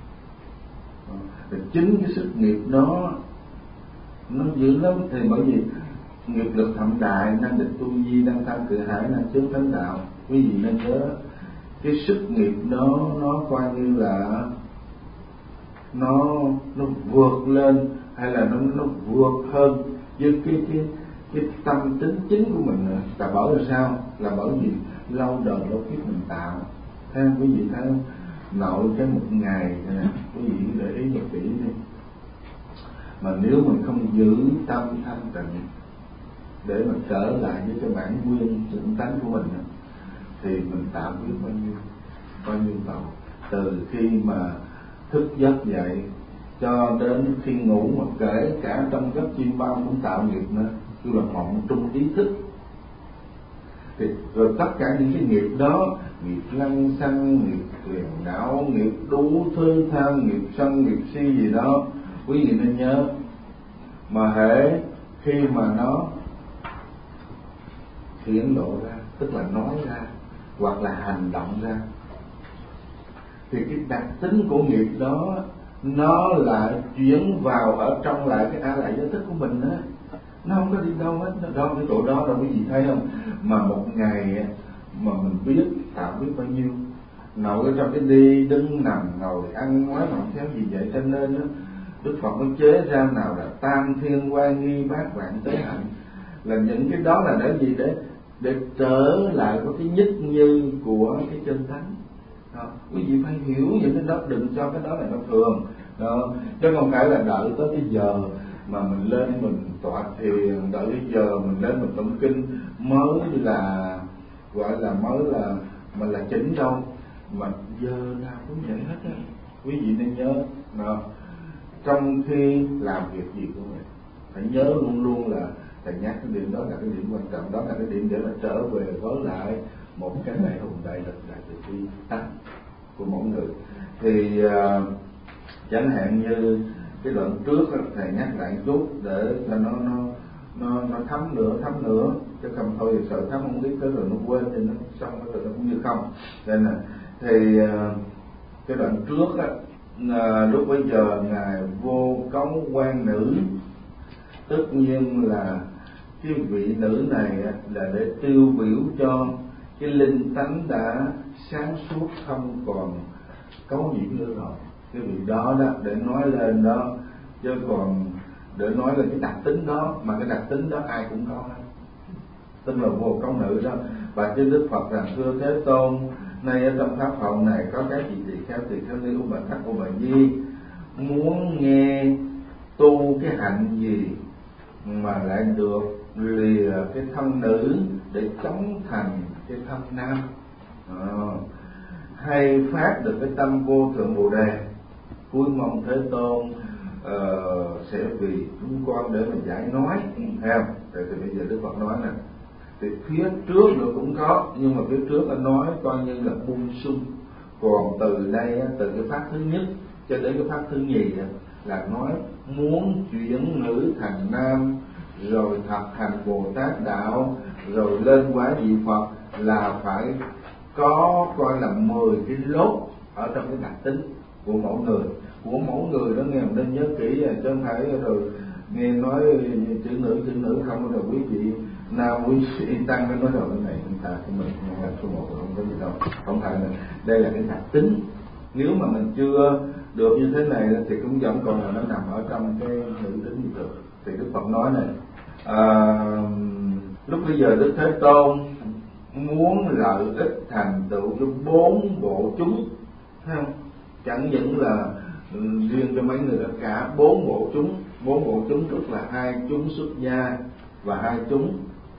A: Và chính cái sức nghiệp đó nó dữ lắm, thì bởi vì nghiệp lực thậm đại, năng địch tu di, năng tham cự hải, năng chướng thánh đạo. Quý vị nên nhớ cái sức nghiệp đó nó coi như là nó vượt lên, hay là nó vượt hơn với cái tâm tính chính của mình. Là bởi vì sao? Là bởi vì lâu đời lâu kiếp mình tạo. Thấy không? Quý vị thấy không? Nội cái một ngày quý vị để ý một kỹ đi, mà nếu mình không giữ tâm thanh tịnh để mà trở lại với cái bản nguyên chuẩn tánh của mình, thì mình tạo biết bao nhiêu tội. Từ khi mà thức giấc dậy cho đến khi ngủ, mà kể cả trong giấc chim bao cũng tạo nghiệp nữa, tức là mộng trung ý thức. Thì rồi tất cả những cái nghiệp đó, nghiệp lăng xăng, nghiệp phiền não, nghiệp đủ thứ tham, nghiệp sân, nghiệp si gì đó, quý vị nên nhớ, mà hễ khi mà nó hiển lộ ra, tức là nói ra hoặc là hành động ra, thì cái đặc tính của nghiệp đó nó lại chuyển vào ở trong lại cái a lại giới thức của mình á, nó không có đi đâu hết. Nó đó, cái chỗ đó đâu quý vị thấy không, mà một ngày mà mình biết tạo biết bao nhiêu, nội ở trong cái đi đứng nằm ngồi ăn nói mà không khéo gì vậy. Cho nên đó, Đức Phật mới chế ra nào là tam thiên quan nghi bát vạn tế hạnh, là những cái đó là để gì, để trở lại với cái nhất như của cái chân thánh. Đó, quý vị phải hiểu những cái đó, đừng cho cái đó là nó thường đó, chứ không phải là đợi tới cái giờ mà mình lên mình tọa thiền, đợi cái giờ mình lên mình tụng kinh mới là gọi là mới là mình là chính đâu, mà giờ nào cũng vậy hết á. Quý vị nên nhớ đó, trong khi làm việc gì cũng vậy, phải nhớ luôn luôn là thầy nhắc cái điểm đó là cái điểm quan trọng, đó là cái điểm để mà trở về với lại một cái đại hùng đại lực đại từ bi tánh của mỗi người. Thì chẳng hạn như cái đoạn trước thầy nhắc lại một chút để cho nó thấm nữa, chứ không thôi thì sợ thấm không biết tới rồi nó quên thì nó xong rồi nó cũng như không. Nên là thì cái đoạn trước lúc bây giờ ngài vô cấu quan nữ, tất nhiên là cái vị nữ này là để tiêu biểu cho cái linh tánh đã sáng suốt, không còn cấu nhiễm nữa rồi. Cái vị đó để nói lên đó, chứ còn để nói lên cái đặc tính đó, mà cái đặc tính đó ai cũng có hết, tức là vô cấu nữ đó. Và trên Đức Phật rằng thưa Thế Tôn, nay ở trong pháp hậu này có cái gì tỳ kheo ni U Bà Tắc U Bà Di muốn nghe tu cái hạnh gì mà lại được lìa cái thân nữ để chống thành cái thân nam, hay phát được cái tâm vô thượng Bồ Đề, cuối mong Thế Tôn sẽ vì chúng con để mà giải nói, thấy không? Thì bây giờ Đức Phật nói nè, thì phía trước nữa cũng có, nhưng mà phía trước anh nói coi như là bung sung, còn từ đây từ cái pháp thứ nhất cho đến cái pháp thứ nhì là nói muốn chuyển nữ thành nam, rồi thực hành Bồ Tát đạo, rồi lên quả vị Phật, là phải có coi là 10 cái lốt ở trong cái đặc tính của mỗi người đó. Nghe nên nhớ kỹ, chứ không phải rồi nghe nói chữ nữ không, rồi quý vị nào quý sĩ tăng mới nói rồi cái này chúng ta của mình không là số 1, không có gì đâu. Không phải là đây là cái đặc tính. Nếu mà mình chưa được như thế này thì cũng vẫn còn là nó nằm ở trong cái nữ tính như thường. Thì Đức Phật nói này, lúc bây giờ Đức Thế Tôn muốn lợi ích thành tựu cho 4 bộ chúng, thấy không? Chẳng những là riêng cho mấy người đó, cả 4 bộ chúng. 4 bộ chúng tức là 2 chúng xuất gia và 2 chúng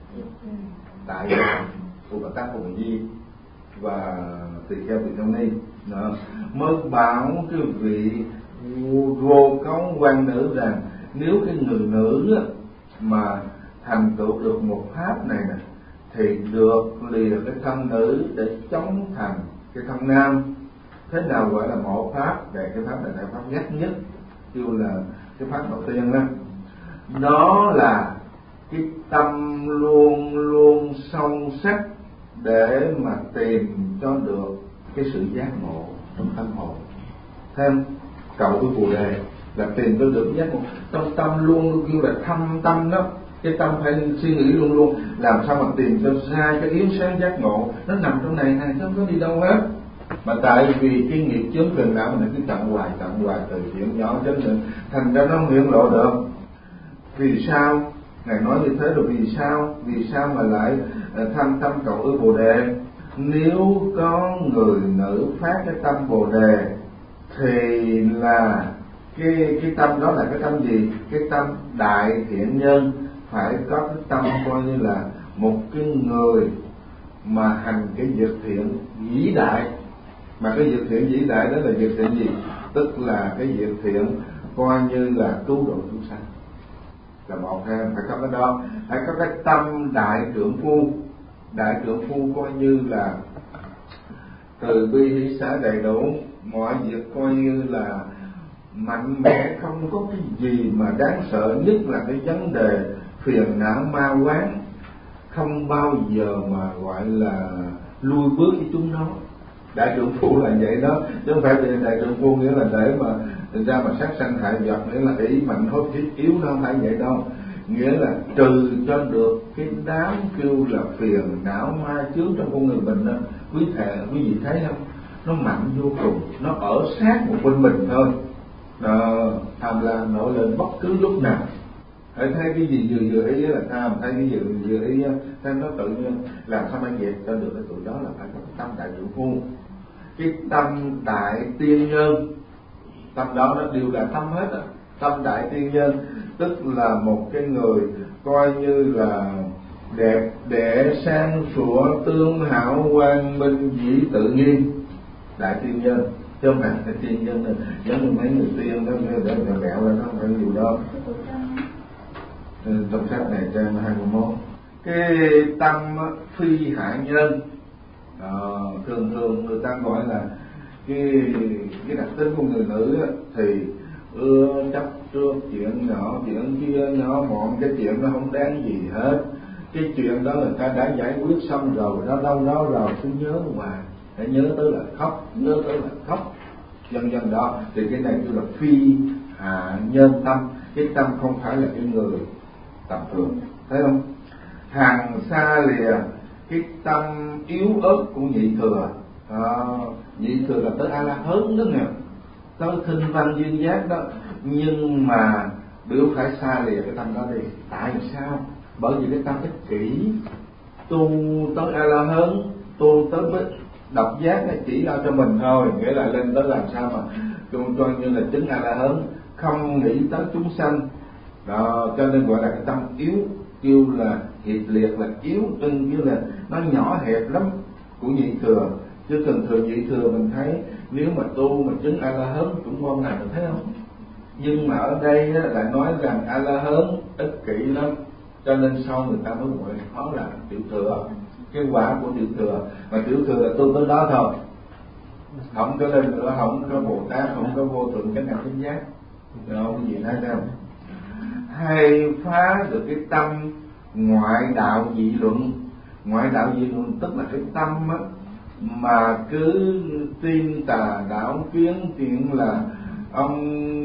A: tại gia, U Bà Tắc, U Bà Di và tỳ kheo ni. Mới bảo cái vị vô cấu quan nữ rằng nếu cái người nữ mà thành tựu được một pháp này nè, thì được lìa cái thân nữ để chống thành cái thân nam. Thế nào gọi là một pháp? Về cái pháp này là pháp nhất nhất, kêu là cái pháp đầu tiên đó. Đó là cái tâm luôn luôn sâu sắc để mà tìm cho được cái sự giác ngộ trong tâm hồn. Thêm cầu cái Bồ Đề là tìm cho được giác ngộ trong tâm, luôn luôn kêu là thâm tâm đó. Cái tâm phải suy nghĩ luôn luôn làm sao mà tìm cho ra cái yếu sáng giác ngộ, nó nằm trong này chứ không có đi đâu hết. Mà tại vì cái nghiệp chướng phiền não mình cứ chặn hoài từ chuyện nhỏ cho nên thành ra nó không hiển lộ được. Vì sao Ngài nói như thế? Rồi vì sao mà lại tham tâm cầu ư Bồ Đề? Nếu có người nữ phát cái tâm Bồ Đề thì là cái tâm đó là cái tâm gì? Cái tâm đại thiện nhân. Phải có cái tâm coi như là một cái người mà hành cái việc thiện vĩ đại. Mà cái việc thiện vĩ đại đó là việc thiện gì? Tức là cái việc thiện coi như là cứu độ chúng sanh, là một ha. Phải có cái đó, phải có cái tâm đại trượng phu. Đại trượng phu coi như là từ bi hỷ xả đầy đủ, mọi việc coi như là mạnh mẽ, không có cái gì mà đáng sợ, nhất là cái vấn đề phiền não ma quán không bao giờ mà gọi là lui bước với chúng nó. Đại trượng phu là vậy đó, chứ không phải đại trượng phu nghĩa là để mà ra mà sát sanh hại vật, nghĩa là ý mạnh hốt thiết yếu, nó không phải vậy đâu. nghĩa là trừ cho được cái đám kêu là phiền não ma chướng trong con người mình đó. Quý vị thấy không, nó mạnh vô cùng, nó ở sát một bên mình thôi. Tham lam nổi lên bất cứ lúc nào. Hãy thấy cái gì vừa ý là tham, thấy cái gì vừa ý thấy nó tự nhiên. Làm sao mà dẹp cho được cái tụi đó là phải có tâm đại dụng phu, cái tâm đại tiên nhân. Tâm đó nó đều là tâm hết á. Tâm đại tiên nhân tức là một cái người coi như là đẹp đẽ sang sủa tương hảo quang minh dĩ tự nhiên, đại tiên nhân chứ không phải là tiên nhân này giống như mấy người tiên đó để mẹo lên, nó không phải điều đó. Trong sách này trang 21 cái tâm phi hạ nhân, thường người ta gọi là cái đặc tính của người nữ thì ưa chấp trước chuyện nhỏ chuyện kia nhỏ mọn, cái chuyện nó không đáng gì hết. Cái chuyện đó người ta đã giải quyết xong rồi, nó đâu đó rồi cứ nhớ hoài, hãy nhớ tới là khóc, nhớ tới là khóc, dần dần đó. Thì cái này kêu là phi hạ nhân tâm, cái tâm không phải là cái người tầm thường, thấy không? Hàng xa lìa cái tâm yếu ớt của nhị thừa. Nhị thừa là tới A La Hớn đó nè, tới thinh văn duyên giác đó, nhưng mà đều phải xa lìa cái tâm đó đi. Tại sao? Bởi vì cái tâm ích kỷ. Tu tới A La Hớn, tu tới với độc giác này chỉ lo cho mình thôi, nghĩa là lên tới làm sao mà coi như là chứng A La Hớn, không nghĩ tới chúng sanh đó, cho nên gọi là cái tâm yếu, kêu là hiệp liệt, là yếu ưng, kêu là nó nhỏ hẹp lắm của nhị thừa. Chứ thường thường nhị thừa mình thấy nếu mà tu mà chứng A La Hớn cũng ngon lành, mình thấy không? Nhưng mà ở đây lại nói rằng A La Hớn ích kỷ lắm, cho nên sau người ta mới gọi nó là tiểu thừa, cái quả của tiểu thừa. Mà tiểu thừa là tu tới đó thôi, không có lên nữa, không có Bồ Tát, không có vô thượng chánh đẳng chánh giác. Không gì thấy không? Hay phá được cái tâm ngoại đạo dị luận. Ngoại đạo dị luận tức là cái tâm á, mà cứ tin tà đảo kiến chuyện là ông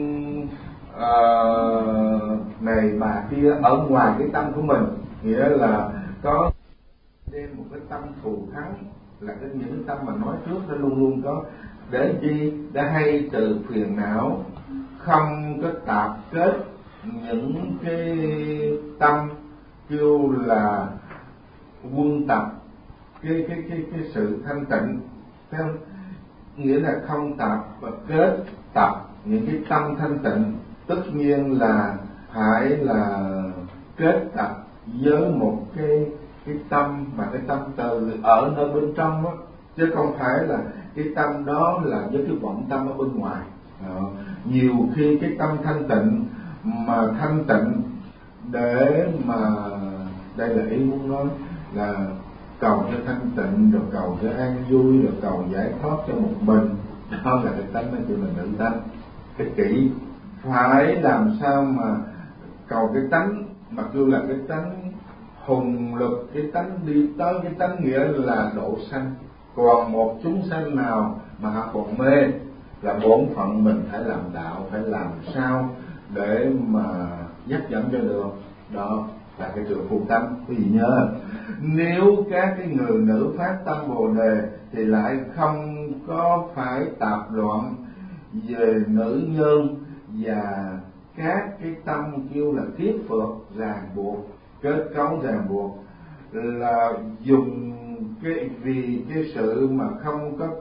A: này bà kia ở ngoài cái tâm của mình, nghĩa là có đem một cái tâm thù thắng, là cái những tâm mà nói trước nó luôn luôn có để chi, để hay từ phiền não, không có tạp kết những cái tâm kêu là quân tập cái sự thanh tịnh, thấy không? Nghĩa là không tập và kết tập những cái tâm thanh tịnh, tất nhiên là phải là kết tập với một cái tâm mà cái tâm từ ở nơi bên trong á, chứ không phải là cái tâm đó là với cái vọng tâm ở bên ngoài. Nhiều khi cái tâm thanh tịnh mà thanh tịnh để mà đây là ý muốn nói là cầu cho thanh tịnh, rồi cầu cho an vui, rồi cầu giải thoát cho một mình, đó là cái tánh nó kêu là nữ tánh, cái kỹ. Phải làm sao mà cầu cái tánh mà kêu là cái tánh hùng lực, cái tánh đi tới cái tánh nghĩa là độ sanh. Còn một chúng sanh nào mà họ còn mê, là bổn phận mình phải làm đạo, phải làm sao để mà dắt dẫn cho được. Đó là cái trường phu tánh. Quý vị nhớ, nếu các cái người nữ phát tâm Bồ Đề thì lại không có phải tạp loạn về nữ nhân và các cái tâm kêu là kiết phược ràng buộc, kết cấu ràng buộc, là dùng cái vì cái sự mà không có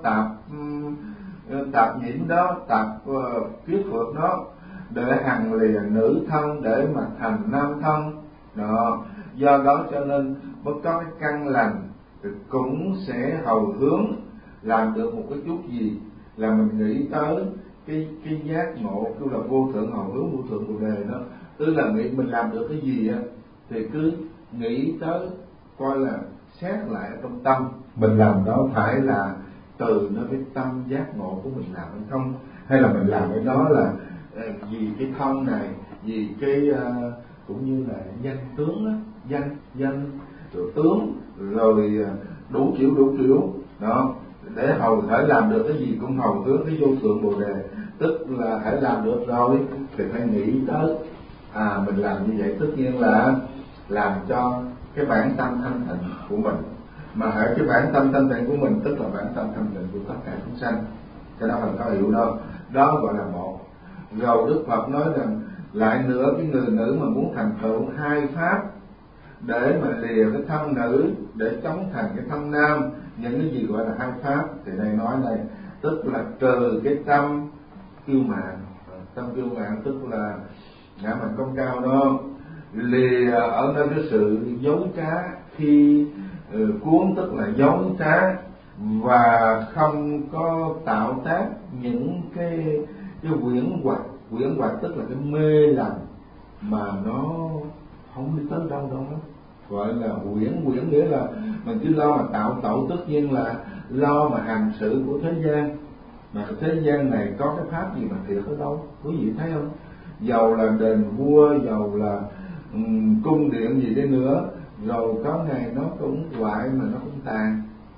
A: tạp nhiễm đó, tạp kiết phược đó, để hằng lìa nữ thân để mà thành nam thân đó. Do đó cho nên bất có cái căn lành thì cũng sẽ hầu hướng làm được một cái chút gì là mình nghĩ tới cái giác ngộ, kêu là vô thượng hầu hướng vô thượng Bồ Đề đó. Tức là nghĩ mình làm được cái gì á thì cứ nghĩ tới, coi là xét lại ở trong tâm mình làm đó phải là từ nơi cái tâm giác ngộ của mình làm hay không, hay là mình làm cái đó là vì cái thân này, vì cái cũng như là danh tướng đó, danh rồi tướng rồi đủ kiểu đó, để hầu thể làm được cái gì cũng hầu hướng cái vô thượng Bồ Đề. Tức là hãy làm được rồi thì phải nghĩ tới mình làm như vậy tất nhiên là làm cho cái bản tâm thanh tịnh của mình, mà ở cái bản tâm thanh tịnh của mình tức là bản tâm thanh tịnh của tất cả chúng sanh. Cái đó mình có hiểu đâu, đó gọi là một. Rồi Đức Phật nói rằng lại nữa, cái người nữ mà muốn thành tựu hai pháp để mà lìa cái thân nữ để chống thành cái thân nam, những cái gì gọi là hai pháp thì đây nói này, tức là trừ cái tâm kiêu mạn. Tâm kiêu mạn tức là ngã mạn công cao đó, lìa ở nơi cái sự dối trá khi cuốn, tức là dối trá, và không có tạo tác những cái quyển hoặc tức là cái mê lầm mà nó không đi tới đâu đâu đó, gọi là quyển nghĩa là mình cứ lo mà tạo tẩu, tất nhiên là lo mà hành sự của thế gian. Mà cái thế gian này có cái pháp gì mà thiệt ở đâu, quý vị thấy không? Dầu là đền vua, dầu là cung điện gì đi nữa, rồi có ngày nó cũng hoại mà nó cũng tàn.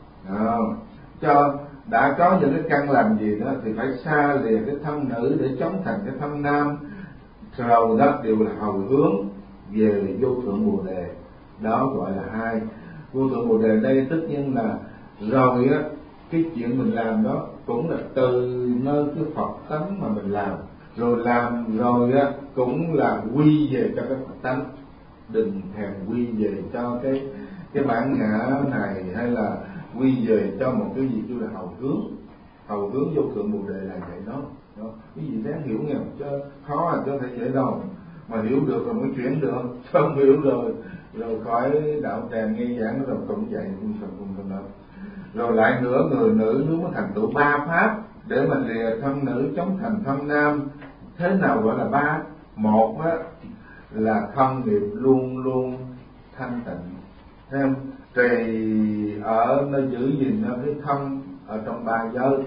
A: Cho đã có những cái căn lành gì đó thì phải xa lìa cái thân nữ để chống thành cái thân nam, rồi đó đều là hầu hướng về vô thượng bồ đề. Đó gọi là hai. Vô thượng bồ đề đây tất nhiên là rồi á, cái chuyện mình làm đó cũng là từ nơi cái Phật tánh mà mình làm rồi á cũng là quy về cho cái Phật tánh, đừng thèm quy về cho cái bản ngã này, hay là quy về cho một cái gì kêu là hầu hướng vô thượng bồ đề là vậy đó. Cái gì đáng hiểu nghe, chứ khó chứ không thể dễ đâu, mà hiểu được rồi mới chuyển được, không hiểu rồi khỏi đạo tràng nghe giảng rồi cũng vậy, cũng đâu. Rồi lại nữa, người nữ nếu muốn thành tựu ba pháp để mình lìa thân nữ chống thành thân nam. Thế nào gọi là ba? Một á là thân nghiệp luôn luôn thanh tịnh, thấy không? Tùy ở nơi giữ gìn cái thân ở trong ba giới.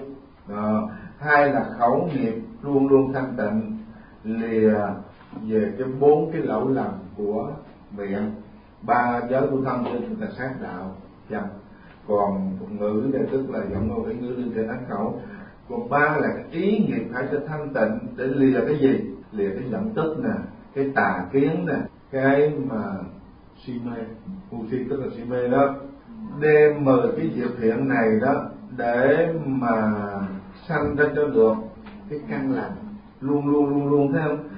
A: Hai là khẩu nghiệp luôn luôn thanh tịnh, lìa về cái bốn cái lỗi lầm của miệng. Ba giới của thân tức là sát đạo chăng, còn ngữ đây tức là giọng ngôn cái ngữ liên thể ác khẩu. Còn ba là cái ý nghiệp phải cho thanh tịnh để lìa cái gì? Lìa cái giận tức nè, cái tà kiến nè, cái mà si mê, ngu si tức là si mê đó. Đem 10 cái việc thiện này đó để mà sanh ra cho được cái căn lành, luôn thấy không?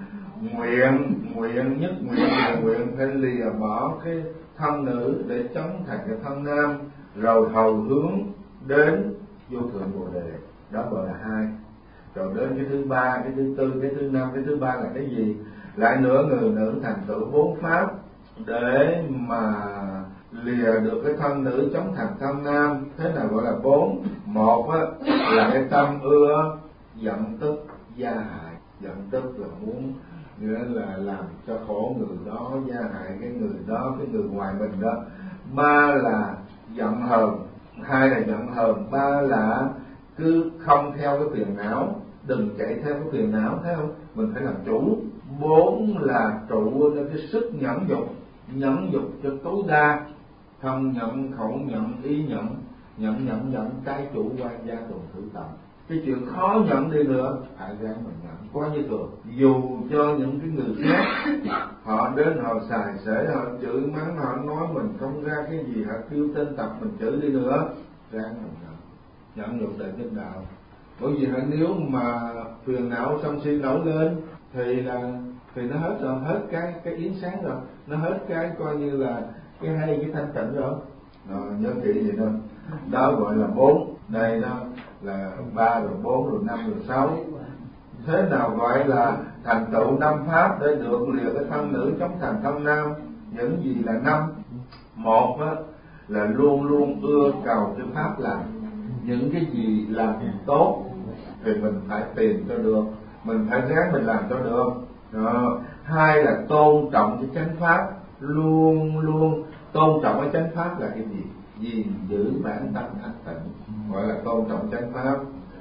A: Nguyện nhất nguyện phải lìa bỏ cái thân nữ để chống thành cái thân nam, rồi hầu hướng đến vô thượng bồ đề. Đó gọi là hai. Rồi đến cái thứ ba, cái thứ tư, cái thứ năm, cái thứ ba là cái gì? Lại nữa, người nữ thành tựu bốn pháp để mà lìa được cái thân nữ chống thành thân nam. Thế nào gọi là bốn? Một á, là cái tâm ưa giận tức gia hại. Giận tức là muốn, nghĩa là làm cho khổ người đó, gia hại cái người đó, cái người ngoài mình đó. Ba là giận hờn. Hai là giận hờn. Ba là cứ không theo cái phiền não, đừng chạy theo cái phiền não, thấy không? Mình phải làm chủ. Bốn là trụ lên cái sức nhẫn dục cho tối đa, thân nhận, khẩu nhận, ý nhận cái chủ quan gia tuần thử tập. Cái chuyện khó nhận đi nữa phải ráng mình nhận, coi như thường. Dù cho những cái người khác họ đến họ xài xể, họ chửi mắng, họ nói mình không ra cái gì, họ kêu tên tập mình chửi đi nữa, ráng mình nhận dục tại nhân đạo. Bởi vì nếu mà phiền não sân si nổi lên thì nó hết rồi, hết cái yến sáng rồi, nó hết cái coi như là cái hay, cái thanh tịnh rồi. Nhớ kỹ vậy thôi. Đó gọi là bốn. Đây đó là 3 rồi 4 rồi 5 rồi 6. Thế nào gọi là thành tựu năm pháp để được lìa cái thân nữ chống thành thân nam? Những gì là năm? Một á, là luôn luôn ưa cầu cái pháp lành. Những cái gì làm tốt thì mình phải tìm cho được, mình phải ráng mình làm cho được. Hai là tôn trọng cái chánh pháp, luôn luôn tôn trọng cái chánh pháp là cái gì? Gìn giữ bản tâm thanh tịnh, gọi là tôn trọng chánh pháp.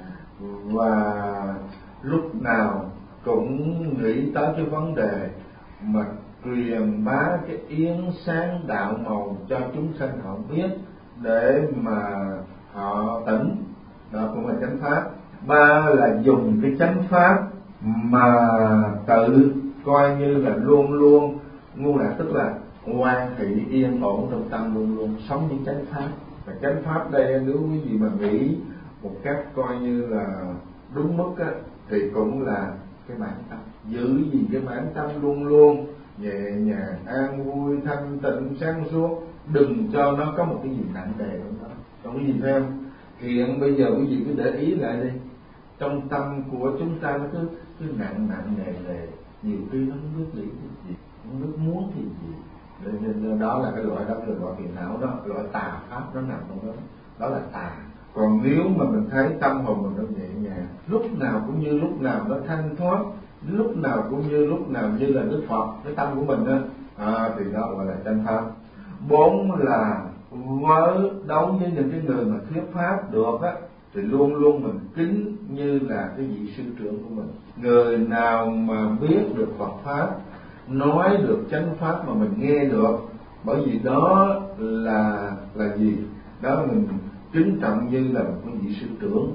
A: Và lúc nào cũng nghĩ tới cái vấn đề mà truyền bá cái yến sáng đạo màu cho chúng sanh họ biết để mà họ tỉnh. Đó cũng là chánh pháp. Ba là dùng cái chánh pháp mà tự coi như là luôn luôn ngu lạc, tức là ngoan hỷ yên ổn trong tâm, luôn luôn sống với chánh pháp. Và chánh pháp đây nếu quý vị mà nghĩ một cách coi như là đúng mức á, thì cũng là cái bản tâm, giữ gì cái bản tâm luôn luôn nhẹ nhàng, an vui, thanh tịnh, sáng suốt, đừng cho nó có một cái gì nặng nề trong đó. Còn cái gì thấy không? Hiện bây giờ quý vị cứ để ý lại đi, trong tâm của chúng ta nó cứ nặng nề, nhiều khi nó không biết nghĩ cái gì, không biết muốn thì gì. Nên đó là cái loại đó là loại phiền não đó, loại tà pháp nó nằm trong đó, đó là tà. Còn nếu mà mình thấy tâm hồn mình nó nhẹ nhàng, lúc nào cũng như lúc nào nó thanh thoát, lúc nào cũng như lúc nào như là Đức Phật, cái tâm của mình đó, thì đó gọi là chánh pháp. 4 là với đối với những cái người mà thuyết pháp được á, thì luôn luôn mình kính như là cái vị sư trưởng của mình. Người nào mà biết được Phật pháp, nói được chánh pháp mà mình nghe được, bởi vì đó là gì? Đó là mình kính trọng như là một cái vị sư trưởng.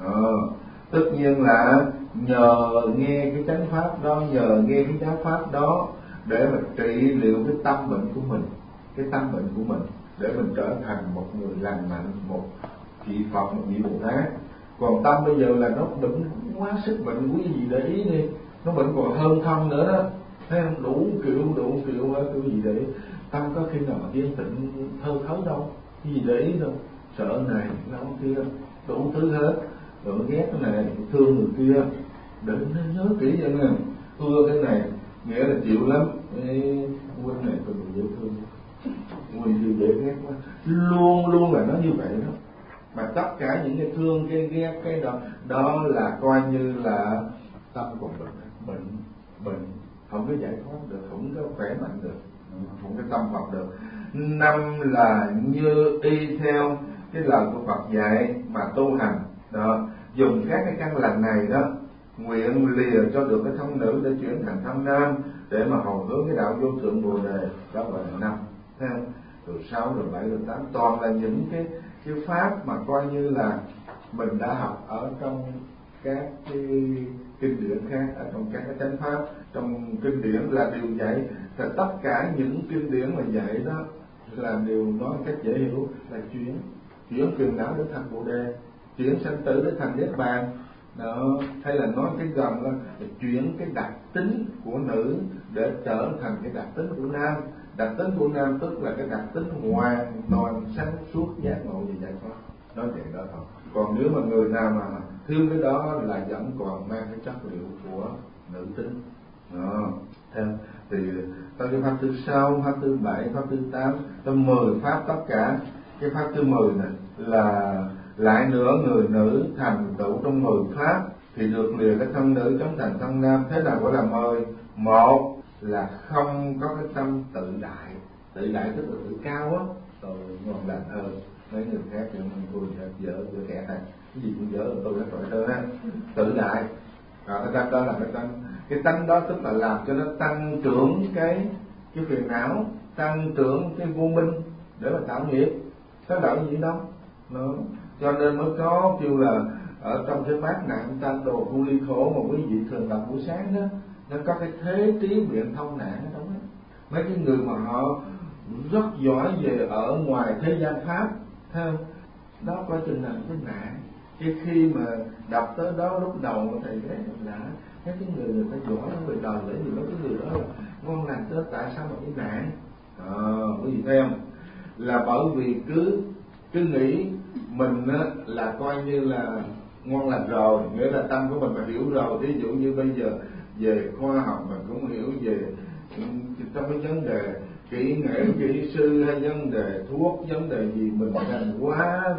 A: Tất nhiên là nhờ nghe cái chánh pháp đó, nhờ nghe cái chánh pháp đó để mà trị liệu cái tâm bệnh của mình, cái tâm bệnh của mình, để mình trở thành một người lành mạnh, một vị Phật, một vị Bồ Tát. Còn tâm bây giờ là nó bệnh quá sức bệnh, quý vị để ý đi, nó bệnh còn hơn thân nữa đó, thấy không? Đủ kiểu hết. Quý vị để ý, tâm có khi nào mà yên tĩnh thơ thớ đâu, cái gì để ý đâu, sợ này lo kia, đủ thứ hết, rồi ghét cái này, thương người kia, để nó nhớ kỹ vậy nè, ưa cái này nghĩa là chịu lắm, huynh này tôi dễ thương, huynh thì dễ ghét quá, luôn là nó như vậy đó. Mà tất cả những cái thương, cái ghét, cái đó là coi như là tâm còn bệnh, không có giải thoát được, không có khỏe mạnh được, không có tâm Phật được. 5 là như y theo cái lời của Phật dạy mà tu hành đó, dùng các cái căn lành này đó, nguyện lìa cho được cái thân nữ để chuyển thành thân nam, để mà hầu hướng cái đạo vô thượng Bồ Đề, đó gọi là 5. Thấy không? Rồi 6, rồi 7, rồi 8 toàn là những cái pháp mà coi như là mình đã học ở trong các cái kinh điển khác, ở trong các cái chánh pháp, trong kinh điển là điều dạy. Thì tất cả những kinh điển mà dạy đó là đều nói một cách dễ hiểu, là chuyển phiền não để thành Bồ Đề, chuyển sanh tử để thành Niết Bàn đó. Hay là nói cái gần là chuyển cái đặc tính của nữ để trở thành cái đặc tính của nam. Đặc tính của nam tức là cái đặc tính hoàn toàn sáng suốt, giác ngộ và giải thoát, nói vậy đó thôi. Còn nếu mà người nào mà thiếu cái đó là vẫn còn mang cái chất liệu của nữ tính đó. Theo thì tới cái pháp thứ 6, pháp thứ 7, pháp thứ 8, tới 10 pháp, tất cả cái pháp thứ 10 này là lại nữa người nữ thành tựu trong 10 pháp thì được lìa cái thân nữ chống thành thân nam. Thế nào gọi là 10? 1 là không có cái tâm tự đại tức là tự cao á, tôi ngon lành hơn mấy người khác, nhưng mà tôi dở kẹt này, cái gì cũng dở, tôi đã tội hơn ha. Tự đại, cái tâm đó là cái tánh đó, tức là làm cho nó tăng trưởng cái phiền não, tăng trưởng cái vô minh để mà tạo nghiệp, có đợi gì đâu. Nó cho nên mới có kêu là ở trong cái bát nạn tam đồ vô ly khổ mà quý vị thường đọc buổi sáng đó, nó có cái thế trí biện thông nạn ở trong đó. Mấy cái người mà họ rất giỏi về ở ngoài thế gian pháp, thấy không? Đó coi chừng là cái nạn. Cái khi mà đọc tới đó lúc đầu thầy ghét là mấy cái người ta giỏi về đời để gì mấy cái người đó là ngon lành tới, tại sao mà cái nạn? Quý vị thấy không? Là bởi vì cứ nghĩ mình là coi như là ngon lành rồi, nghĩa là tâm của mình mà hiểu rồi. Ví dụ như bây giờ về khoa học mình cũng hiểu về trong cái vấn đề kỹ nghệ, kỹ sư hay vấn đề thuốc, vấn đề gì mình rành quá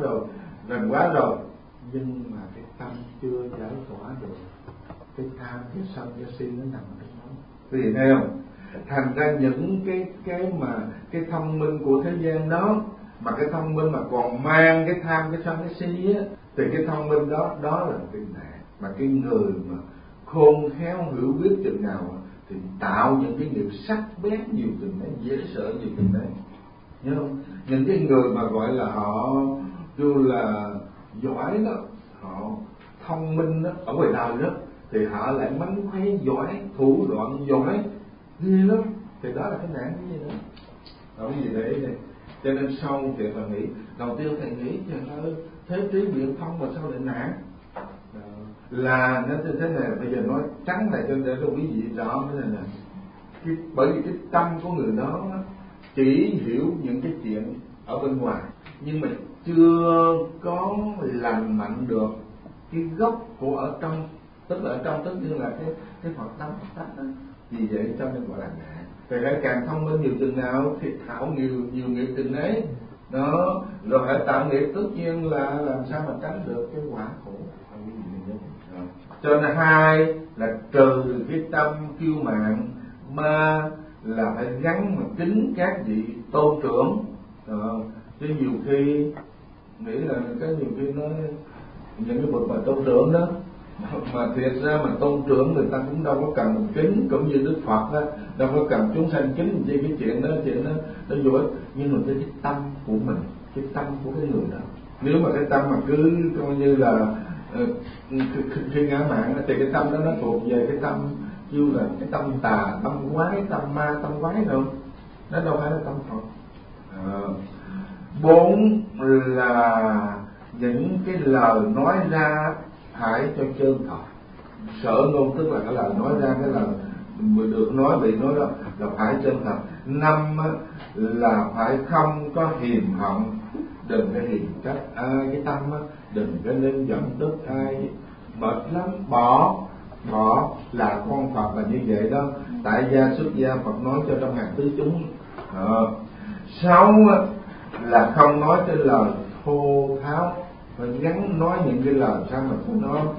A: rồi, nhưng mà cái tâm chưa giải tỏa được cái tham, cái sân, cái si nó nằm ở trong đó. Thì thấy không? Thành ra những cái mà cái thông minh của thế gian đó, mà cái thông minh mà còn mang cái tham, cái sân, cái si á, thì cái thông minh đó là cái nạn. Mà cái người mà khôn khéo hiểu biết chừng nào thì tạo những cái nghiệp sắc bén nhiều chừng đấy, dễ sợ nhiều chừng đấy, nhớ không? Những cái người mà gọi là họ kêu là giỏi đó, họ thông minh đó, ở ngoài đời đó, thì họ lại mánh khóe giỏi, thủ đoạn giỏi ghê lắm, thì đó là cái nạn cái gì đó. Không gì để ý đây. Cho nên sau việc là nghĩ, đầu tiên thầy nghĩ trời ơi, thế trí biện thông mà sao lại nạn? Là nó như thế này, bây giờ nói trắng lại để cho quý vị rõ thế này nè. Bởi vì cái tâm của người đó chỉ hiểu những cái chuyện ở bên ngoài, nhưng mà chưa có lành mạnh được cái gốc của ở trong, tức là ở trong tất nhiên là cái Phật tâm đó. Vì vậy cho nên gọi là nạn. Thì hãy càng thông minh nhiều chừng nào thì thảo nhiều nghiệp chừng ấy đó, rồi hãy tạo nghiệp tất nhiên là làm sao mà tránh được cái quả khổ. Cho nên hai là trừ cái tâm kiêu mạn, ba là phải gắn mà kính các vị tôn trưởng. Chứ nhiều khi nghĩ là cái nhiều khi nói những cái bậc mà tôn trưởng đó, mà thiệt ra mà tôn trưởng người ta cũng đâu có cần mình kính, cũng như Đức Phật á, đâu có cần chúng sanh kính gì cái chuyện đó nó vô ích. Nhưng mà cái tâm của mình, cái tâm của cái người đó, nếu mà cái tâm mà cứ coi như là khi ngã mạn thì cái tâm đó nó thuộc về cái tâm như là cái tâm tà, tâm quái, tâm ma, tâm quái đâu, nó đâu phải là tâm Phật. Bốn là những cái lời nói ra phải cho chân thật, sở ngôn, tức là cái lời nói ra, cái lời được nói bị nói đó là phải chân thật. Năm là phải không có hiềm họng, đừng có hiềm trách ai, cái tâm đừng có nên giận tức ai, mệt lắm bỏ là con Phật là như vậy đó. Tại gia xuất gia Phật nói cho trong hàng tứ chúng. Sáu là không nói cái lời thô tháo, phải gắn nói những cái lời sao mà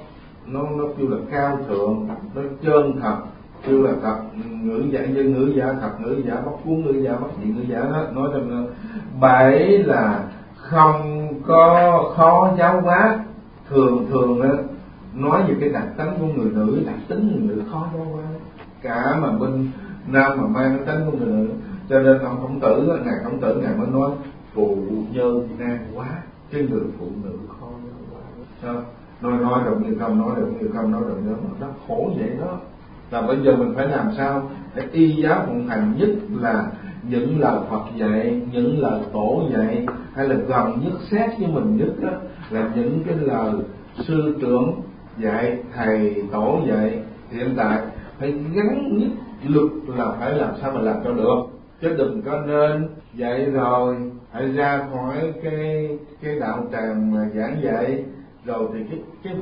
A: nó kêu là cao thượng, nó chân thật, kêu là thật, ngữ giả như ngữ giả thật, ngữ giả bất cuốn, ngữ giả bất dị, ngữ giả đó nói trong đó. Bảy là không có khó giáo hóa, thường đó, nói về cái đặc tính của người nữ, đặc tính người nữ khó giáo hóa, cả mà bên nam mà mang cái tính của người nữ. Cho nên ông Khổng Tử, ngài Khổng Tử ngài mới nói phụ nhân nan quá, cái người phụ nữ khó giáo hóa. Nói được như không, nói được như không, nói được như không, nó khổ vậy đó. Là bây giờ mình phải làm sao để y giáo phụng hành, nhất là những lời Phật dạy, những lời tổ dạy, hay là gần nhất xét với mình nhất đó, là những cái lời sư trưởng dạy, thầy tổ dạy. Hiện tại phải gắn nhất lực là phải làm sao mà làm cho được, chứ đừng có nên dạy rồi hãy ra khỏi cái đạo tràng mà giảng dạy rồi thì cái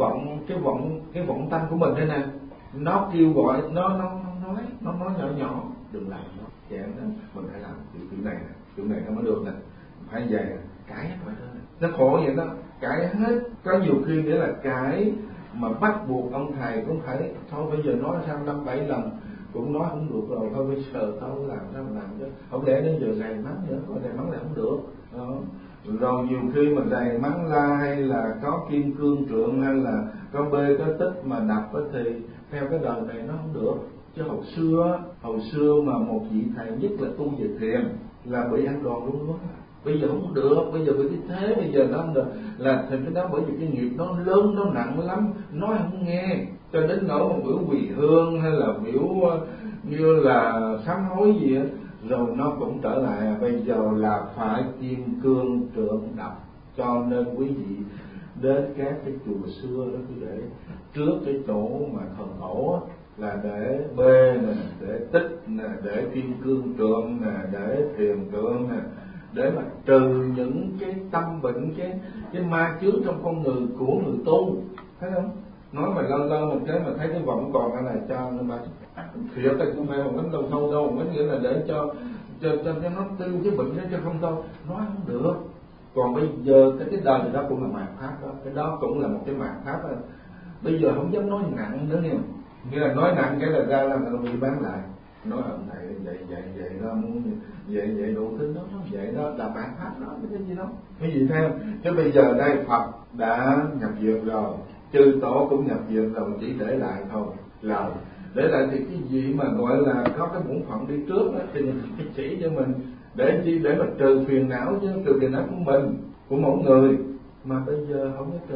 A: vọng tâm của mình thế này nó kêu gọi, nó nói nhỏ đừng làm nó chạm đó. Mình phải làm chuyện này nó mới được nè, phải về cải hết mọi thứ này. Nó khổ vậy đó, cải hết. Có nhiều khi nghĩa là cải mà bắt buộc ông thầy cũng phải thôi bây giờ nói sao 5-7 lần cũng nói không được rồi, thôi bây giờ tao làm sao mà làm chứ, không để đến giờ rầy mắng nữa, có rầy mắng là không được đó. Rồi nhiều khi mà rầy mắng la hay là có kim cương trượng hay là có bê có tích mà đập thì theo cái đời này nó không được. Chứ hồi xưa mà một vị thầy nhất là tu về thiền là bị ăn đòn luôn đó. Bây giờ không được, bây giờ bị cái thế, bây giờ nó không được, là thì cái đó bởi vì cái nghiệp nó lớn, nó nặng lắm, nói không nghe, cho đến nỗi một biểu quỳ hương hay là biểu như là sám hối gì á, rồi nó cũng trở lại. Bây giờ là phải kim cương trượng đập. Cho nên quý vị đến các cái chùa xưa đó, cứ để trước cái chỗ mà thần tổ là để bê nè, để tích nè, để kim cương trượng nè, để thiền trượng nè, để mà trừ những cái tâm bệnh, cái ma chướng trong con người của người tu, thấy không? Nói mà lâu một cái mà thấy cái vọng còn hay là cho nó mà thiệt là không phải một cái lâu sâu đâu, có nghĩa là để cho nó tiêu cái bệnh đó, cho không thôi nói không được. Còn bây giờ cái đời đó cũng là mạt pháp đó, cái đó cũng là một cái mạt pháp đó. Bây giờ không dám nói nặng nữa nha, nghĩa là nói nặng cái là ra là nó bị bán lại, nói ông thầy vậy đó, muốn vậy đủ thứ đó, vậy đó là mạt pháp đó, cái gì đó, cái gì theo. Chứ bây giờ đây Phật đã nhập diệt rồi, chư tổ cũng nhập diệt rồi, chỉ để lại thôi lời. Để lại thì cái gì mà gọi là có cái bổn phận đi trước đó, thì mình phải chỉ cho mình để chi, để mà trừ phiền não, chứ trừ phiền não của mình, của mỗi người. Mà bây giờ không có trừ,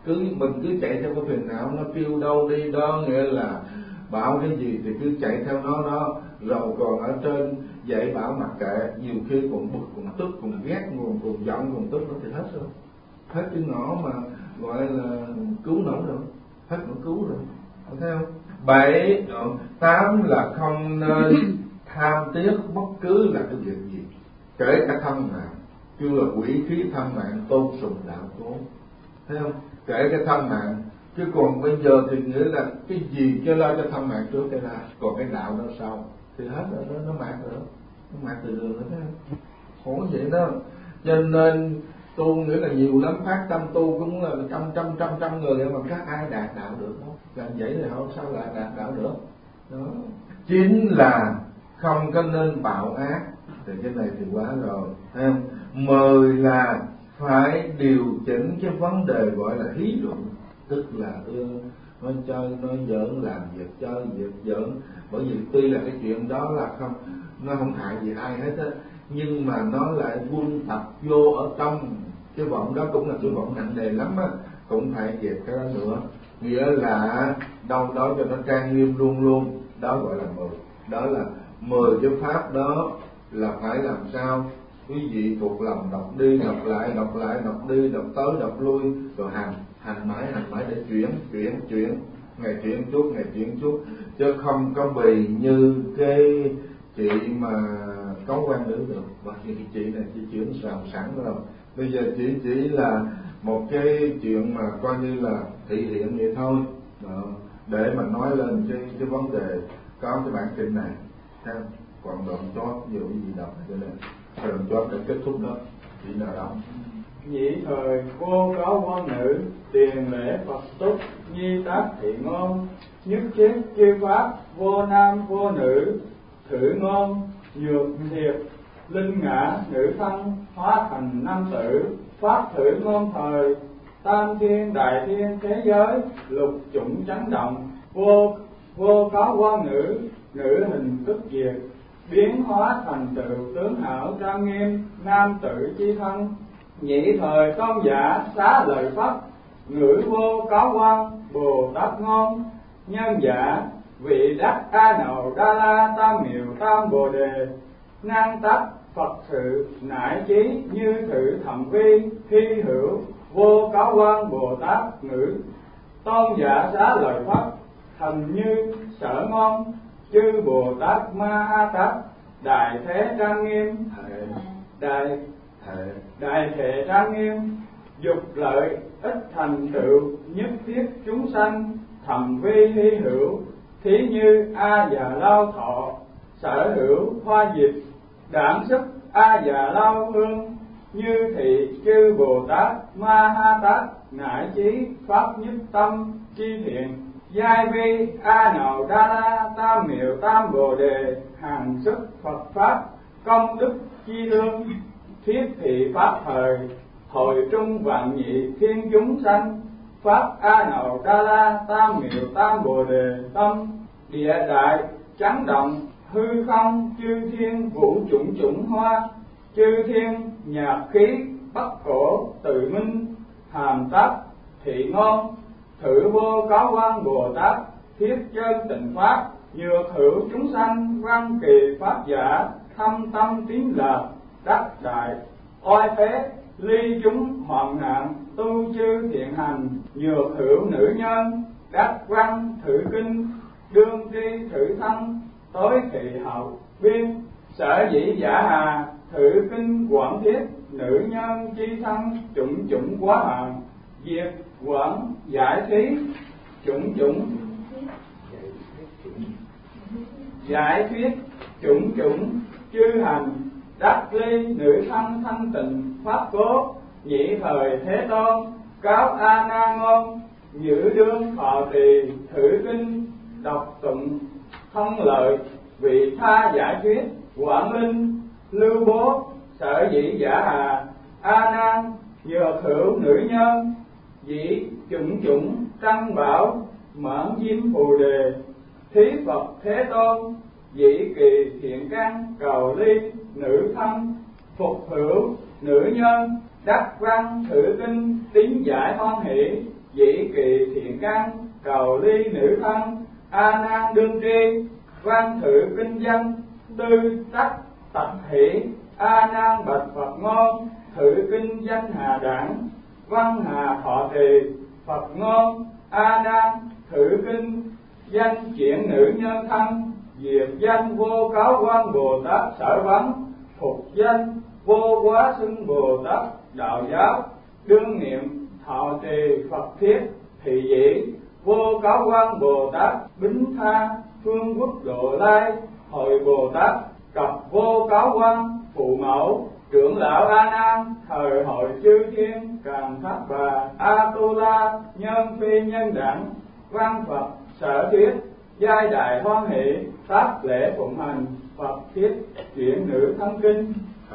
A: mình cứ chạy theo cái phiền não, nó kêu đâu đi đó, nghĩa là bảo cái gì thì cứ chạy theo nó đó, rồi còn ở trên dạy bảo mặc kệ, nhiều khi còn bực, còn tức, còn ghét, còn giận, còn tức nó thì hết rồi, hết cái ngõ mà gọi là cứu nổi rồi, hết ngõ cứu rồi, thấy không? 7, 8 là không nên tham tiếc bất cứ là cái việc gì, kể cả thân mạng, kêu là quỷ khí thân mạng tôn sùng đạo cố, thấy không? Kể cả thân mạng, chứ còn bây giờ thì nghĩa là cái gì cho lo cho thân mạng trước cái ra, còn cái đạo đó sau thì hết rồi, nó mạt rồi, nó mạt từ đường nữa, thấy không? Khổ vậy đó. Cho nên tu nghĩa là nhiều lắm, phát tâm tu cũng là trăm người mà các ai đạt đạo được không? Làm vậy thì họ sao lại đạt đạo được? Đó. 9 là không có nên bạo ác, thì cái này thì quá rồi, thấy không? 10 là phải điều chỉnh cái vấn đề gọi là hí luận, tức là nói chơi nói giỡn, làm việc chơi việc giỡn, bởi vì tuy là cái chuyện đó là không, nó không hại gì ai hết á, nhưng mà nó lại quân tập vô ở trong cái vọng đó, cũng là cái vọng nặng nề lắm á, cũng phải dẹp cái đó nữa, nghĩa là đâu đó cho nó trang nghiêm luôn luôn, đó gọi là 10. Đó là 10 cái pháp đó là phải làm sao quý vị thuộc lòng đọc đi đọc lại, đọc đi đọc tới đọc lui, rồi hành mãi để chuyển ngày chuyển chút, chứ không có bì như cái chị mà cấu quan nữ được. Và cái chị này chị chuyển sẵn rồi, bây giờ chỉ là một cái chuyện mà coi như là thị hiện vậy thôi. Đó, để mà nói lên cái vấn đề có cái bản kinh này, còn đoạn chót ví dụ gì đọc cho nên đoạn chót để kết thúc đó chỉ là đọc.
B: Nhị thời vô cáo quan nữ, tiền lễ Phật túc, nhi tác thị ngôn, nhất thiết chư pháp, vô nam vô nữ, thử ngôn, nhược thiệt, linh ngã, nữ thân, hóa thành nam tử, pháp thử ngôn thời, tam thiên đại thiên thế giới, lục chủng chấn động, vô cáo quan nữ, nữ hình tức diệt, biến hóa thành tựu tướng hảo trang nghiêm, nam tử chi thân. Nhị thời tôn giả xá lợi Phất, ngữ vô cáo quan Bồ Tát ngôn, nhân giả vị đắc A Nậu Đa La Tam Miệu Tam Bồ Đề, nan tắc Phật sự nải chí như thử thẩm vi, thi hữu vô cáo quan Bồ Tát ngữ. Tôn giả xá lợi Phất, thành như sở ngôn, chư Bồ Tát Ma Ha Tát, đại thế trang nghiêm, đại thể trang nghiêm, dục lợi ích thành tựu, nhất thiết chúng sanh, thầm vi hy hữu, thí như A Già Lao Thọ, sở hữu hoa diệp, đảm sức A Già Lao Hương, như thị chư Bồ Tát Ma Ha Tát, nải chí pháp nhất tâm chi thiện, giai vi A Nậu Đa La Tam Miệu Tam Bồ Đề, hàng sức Phật pháp công đức chi lương, thiết thị pháp thời, hội trung vạn nhị thiên chúng sanh, pháp A Nậu Đa La Tam Miệu Tam Bồ Đề tâm, địa đại chấn động, hư không chư thiên vũ chủng chủng hoa, chư thiên nhạc khí bất khổ tự minh, hàm tác thị ngôn, thử vô cáo quan Bồ Tát, thiết chân tịnh pháp, nhược hữu chúng sanh, văn kỳ pháp giả, thâm tâm tín lạc, đắc đại oai phế, ly chúng hoạn nạn, tu chư thiện hành, nhược hữu nữ nhân, đắc văn thử kinh, đương tri thử thân, tối thị hậu biên, sở dĩ giả hà, thử kinh quảng thiết, nữ nhân chi thân, chủng chủng quá hạn, diệt quảng giải thí, chủng chủng giải thuyết, chủng chủng chư hành, đắc ly nữ thân thanh tịnh pháp cố. Nhị thời thế tôn cáo A Na ngôn, nhữ đương thọ trì thử kinh, đọc tụng thông lợi, vị tha giải thuyết quảng linh, lưu bố sở dĩ giả hà, A Nan nhược hữu nữ nhân, dĩ chủng chủng tăng bảo, mãn diêm phù đề, thí Phật thế tôn, dĩ kỳ thiện căn cầu ly, nữ thân phục hữu nữ nhân, đắc văn thử kinh tín giải hoan hỷ, dĩ kỳ thiện căn, cầu ly nữ thân, a nan đương tri, văn thử kinh văn, tư tắc tập hỷ, a nan bạch Phật ngôn, thử kinh danh hà đẳng, văn hà thọ trì, Phật ngôn, a nan thử kinh danh chuyển nữ nhân thân, diệt danh vô cáo quan Bồ Tát sở vấn, phục danh vô quá xưng Bồ Tát đạo giáo, đương niệm thọ trì Phật thiết, thị dĩ vô cáo quan Bồ Tát bính tha, phương quốc độ lai, hội Bồ Tát cập vô cáo quan phụ mẫu, trưởng lão A Nan thời hội chư thiên Càn Thác Bà A Tu La nhân phi nhân đẳng, văn Phật sở thuyết giai đại hoan hỷ, tác lễ phụng hành Phật thiết chuyển nữ thân kinh.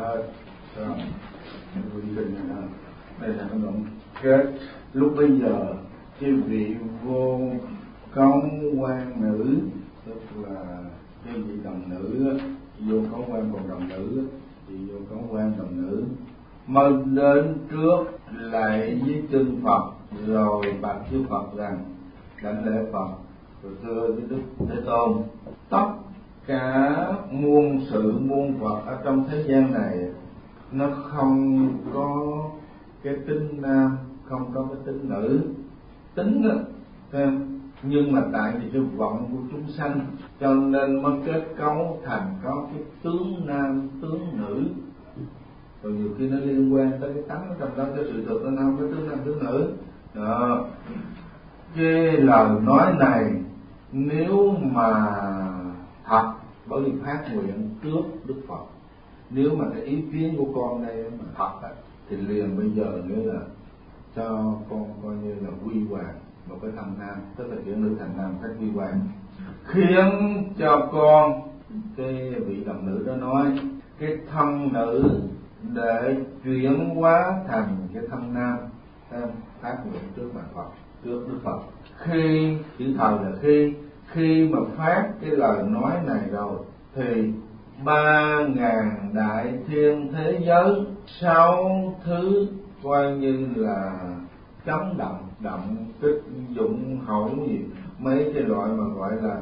A: Đây là cái đoạn kết. Lúc bây giờ cái vị vô cấu quan nữ, tức là cái vị đồng nữ, vô cấu quan còn đồng nữ, vị vô cấu quan đồng nữ mới đến trước lạy với chân Phật, rồi bạch với Phật rằng đảnh lễ Phật, rồi thưa với Đức Thế Tôn, tất cả muôn sự muôn vật ở trong thế gian này nó không có cái tính nam, không có cái tính nữ. Tính đó, nhưng mà tại vì cái vọng của chúng sanh cho nên mới kết cấu thành có cái tướng nam tướng nữ. Rồi nhiều khi nó liên quan tới cái tánh trong đó, cái sự thực nó không có tướng nam tướng nữ đó. Cái lời nói này nếu mà thật, bởi vì phát nguyện trước Đức Phật, nếu mà cái ý kiến của con đây mà thật thì liền bây giờ nghĩa là cho con coi như là quy hoàng một cái thân nam, tức là chuyển nữ thành nam cách quy hoàng, khiến cho con cái vị đồng nữ đó nói cái thân nữ để chuyển hóa thành cái thân nam, phát nguyện trước mặt Phật, trước Đức Phật. Khi chữ thời là khi mà phát cái lời nói này rồi thì 3.000 đại thiên thế giới 6 thứ coi như là chấn động kích dụng hậu gì, mấy cái loại mà gọi là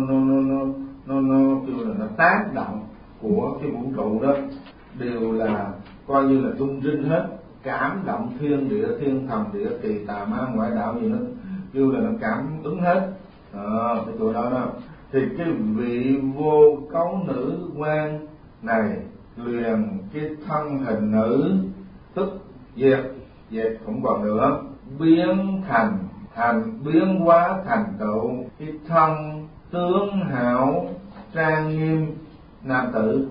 A: nó kêu là nó tác động của cái vũ trụ đó đều là coi như là rung rinh hết, cảm động thiên địa, thiên thần địa kỳ tà ma ngoại đạo gì nó kêu là nó cảm ứng hết. Cái chỗ đó đó thì cái vị vô cấu nữ quan này liền cái thân hình nữ, tức dẹp không còn nữa, biến biến hóa thành tựu cái thân tướng hảo trang nghiêm nam tử,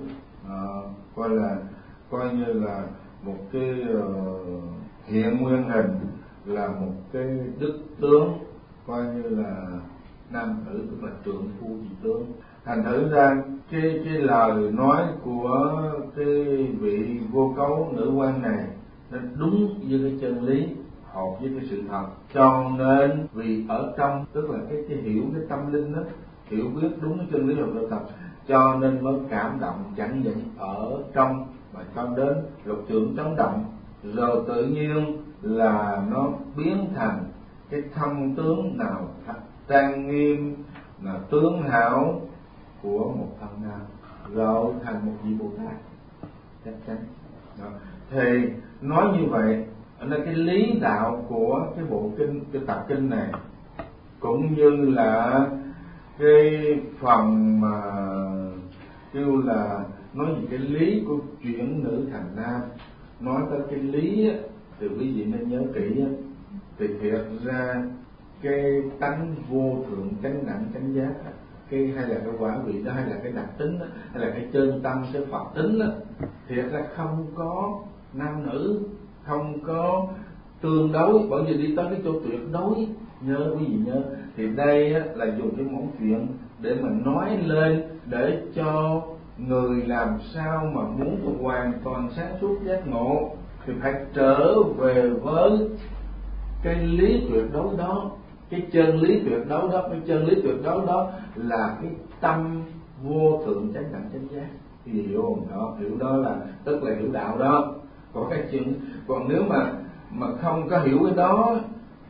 A: coi như là một cái hiện nguyên hình, là một cái đức tướng coi như là nam tử, tức là trượng phu dị tướng. Thành thử ra cái lời nói của cái vị vô cấu nữ quan này nó đúng với cái chân lý, hợp với cái sự thật. Cho nên vì ở trong, tức là cái hiểu cái tâm linh đó, hiểu biết đúng cái chân lý hợp sự thật, cho nên mới cảm động chẳng những ở trong mà cho đến lục trưởng chấn động, rồi tự nhiên là nó biến thành cái thân tướng nào trang nghiêm, là tướng hảo của một thân nam, rồi thành một vị Bồ Tát chắc chắn đó. Thì nói như vậy là cái lý đạo của cái bộ kinh, cái tập kinh này, cũng như là cái phần mà kêu là nói về cái lý của chuyển nữ thành nam, nói tới cái lý thì quý vị nên nhớ kỹ. Thì thiệt ra cái tánh vô thượng chánh đẳng chánh giác, cái hay là cái quả vị đó, hay là cái đặc tính đó, hay là cái chân tâm, cái Phật tính đó, thiệt ra không có nam nữ, không có tương đối, bởi vì đi tới cái chỗ tuyệt đối. Nhớ quý vị nhớ, thì đây là dùng cái mẫu chuyện để mà nói lên, để cho người làm sao mà muốn hoàn toàn sáng suốt giác ngộ thì phải trở về với cái lý tuyệt đối đó, cái chân lý tuyệt đối đó. Cái chân lý tuyệt đối đó là cái tâm vô thượng chánh đẳng chánh giác. Cái gì hiểu không? Đó, hiểu đó là tức là hiểu đạo đó. Còn cái chuyện, còn nếu mà không có hiểu cái đó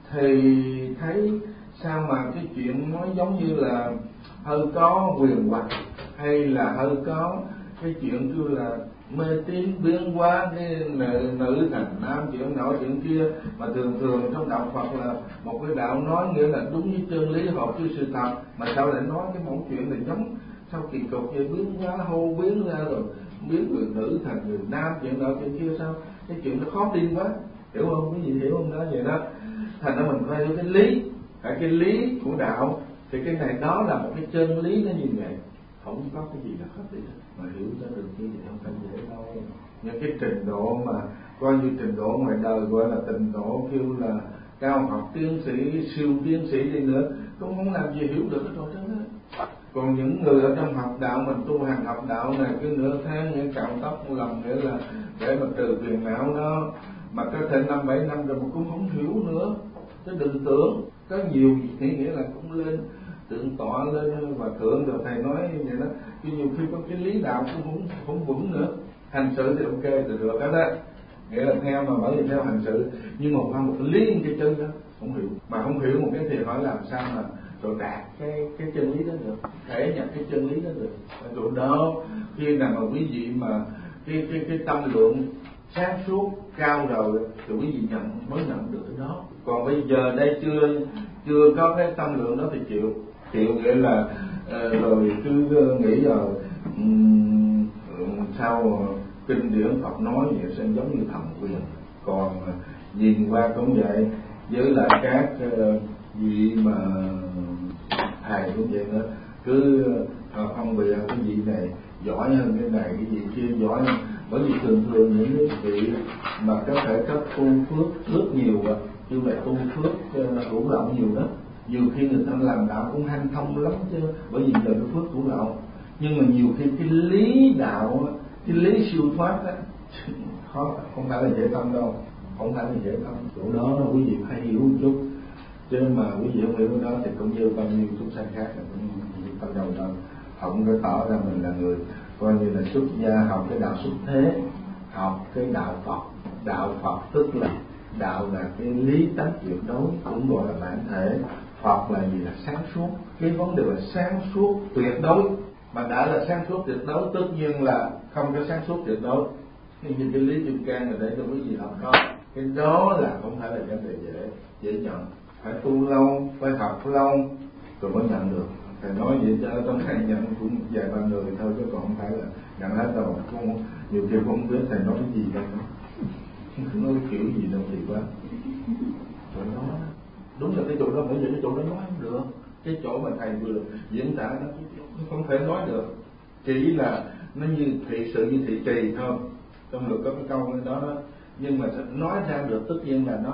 A: thì thấy sao mà cái chuyện nói giống như là hơi có quyền hoặc, hay là hơi có cái chuyện kêu là mê tín biến hóa, cái nữ thành nam, chuyện nọ chuyện kia, mà thường trong đạo Phật là một cái đạo nói nghĩa là đúng với chân lý, hợp với sự thật, mà sao lại nói cái mẫu chuyện này giống sao kỳ cục vậy, biến hóa hô biến ra rồi biến người nữ thành người nam, chuyện nọ chuyện kia, sao cái chuyện nó khó tin quá, hiểu không? Cái gì hiểu không? Đó vậy đó, thành ra mình phải hiểu cái lý, cái lý của đạo, thì cái này đó là một cái chân lý nó như vậy, không có cái gì là khó tin, mà hiểu cho được như vậy không phải dễ đâu. Những cái trình độ mà coi như trình độ ngoài đời gọi là trình độ kêu là cao học tiến sĩ, siêu tiến sĩ đi nữa cũng không làm gì hiểu được cái trò trơn á. Còn những người ở trong học đạo, mình tu hành học đạo này cứ nửa tháng những cạo tóc một lần nghĩa là để mà trừ phiền não đó, mà có thể 5-7 năm rồi mà cũng không hiểu nữa. Chứ đừng tưởng có nhiều nghĩa là cũng lên tượng tọa lên và thượng rồi thầy nói như vậy đó, chứ nhiều khi có cái lý đạo cũng không vững nữa. Hành sự thì ok thì được đó, nghĩa là theo mà bởi vì theo hành sự, nhưng mà qua một cái lý cái chân đó không hiểu, mà không hiểu một cái thì hỏi làm sao mà rồi đạt cái chân lý đó được, thể nhập cái chân lý đó được. Ở chỗ đó khi nào mà quý vị mà cái tâm lượng sáng suốt cao rồi thì quý vị mới nhận được cái đó. Còn bây giờ đây chưa có cái tâm lượng đó thì chịu nghĩa là rồi cứ nghĩ rồi sao kinh điển Phật nói vậy sẽ giống như thần quyền. Còn nhìn qua cũng vậy, với lại các vị mà thầy cũng vậy nữa, cứ phân biệt cái vị này giỏi hơn cái này, cái vị kia giỏi hơn. Bởi vì thường những cái vị mà có thể cấp tu phước rất nhiều, như là tu phước hữu lậu nhiều đó, nhiều khi người ta làm đạo cũng hanh thông lắm chứ, bởi vì giờ cái phước hữu lậu. Nhưng mà nhiều khi cái lý đạo, cái lý siêu thoát đó khó, không phải là dễ tâm đâu, không phải là dễ tâm. Chỗ đó quý vị phải hiểu một chút, chứ mà quý vị không hiểu đó thì cũng như bao nhiêu chúng sanh khác là cũng tâm đầu đâu, không có tỏ ra mình là người coi như là xuất gia học cái đạo xuất thế, học cái đạo Phật. Đạo Phật tức là đạo là cái lý tánh tuyệt đối, cũng gọi là bản thể. Phật là gì? Là sáng suốt. Cái vấn đề là sáng suốt tuyệt đối, mà đã là sáng suốt tuyệt đối tất nhiên là không có sáng suốt tuyệt đối. Nhưng cái lý Kim Cang là để cho quý vị học đó, cái đó là không phải là vấn đề dễ nhận, phải tu lâu, phải học lâu rồi mới nhận được. Thầy nói vậy cho trong thầy nhận cũng vài ba người thôi, chứ còn không phải là nhận hết đâu. Cũng nhiều khi cũng không biết thầy nói cái gì đâu, nói cái kiểu gì đâu thì quá. Chỗ đó đúng là cái chỗ đó, bởi vì cái chỗ đó nói không được. Cái chỗ mà thầy vừa diễn tả nó không thể nói được, chỉ là nó như thị sự như thị trì thôi. Trong luật có cái câu đó đó, nhưng mà nói ra được tất nhiên là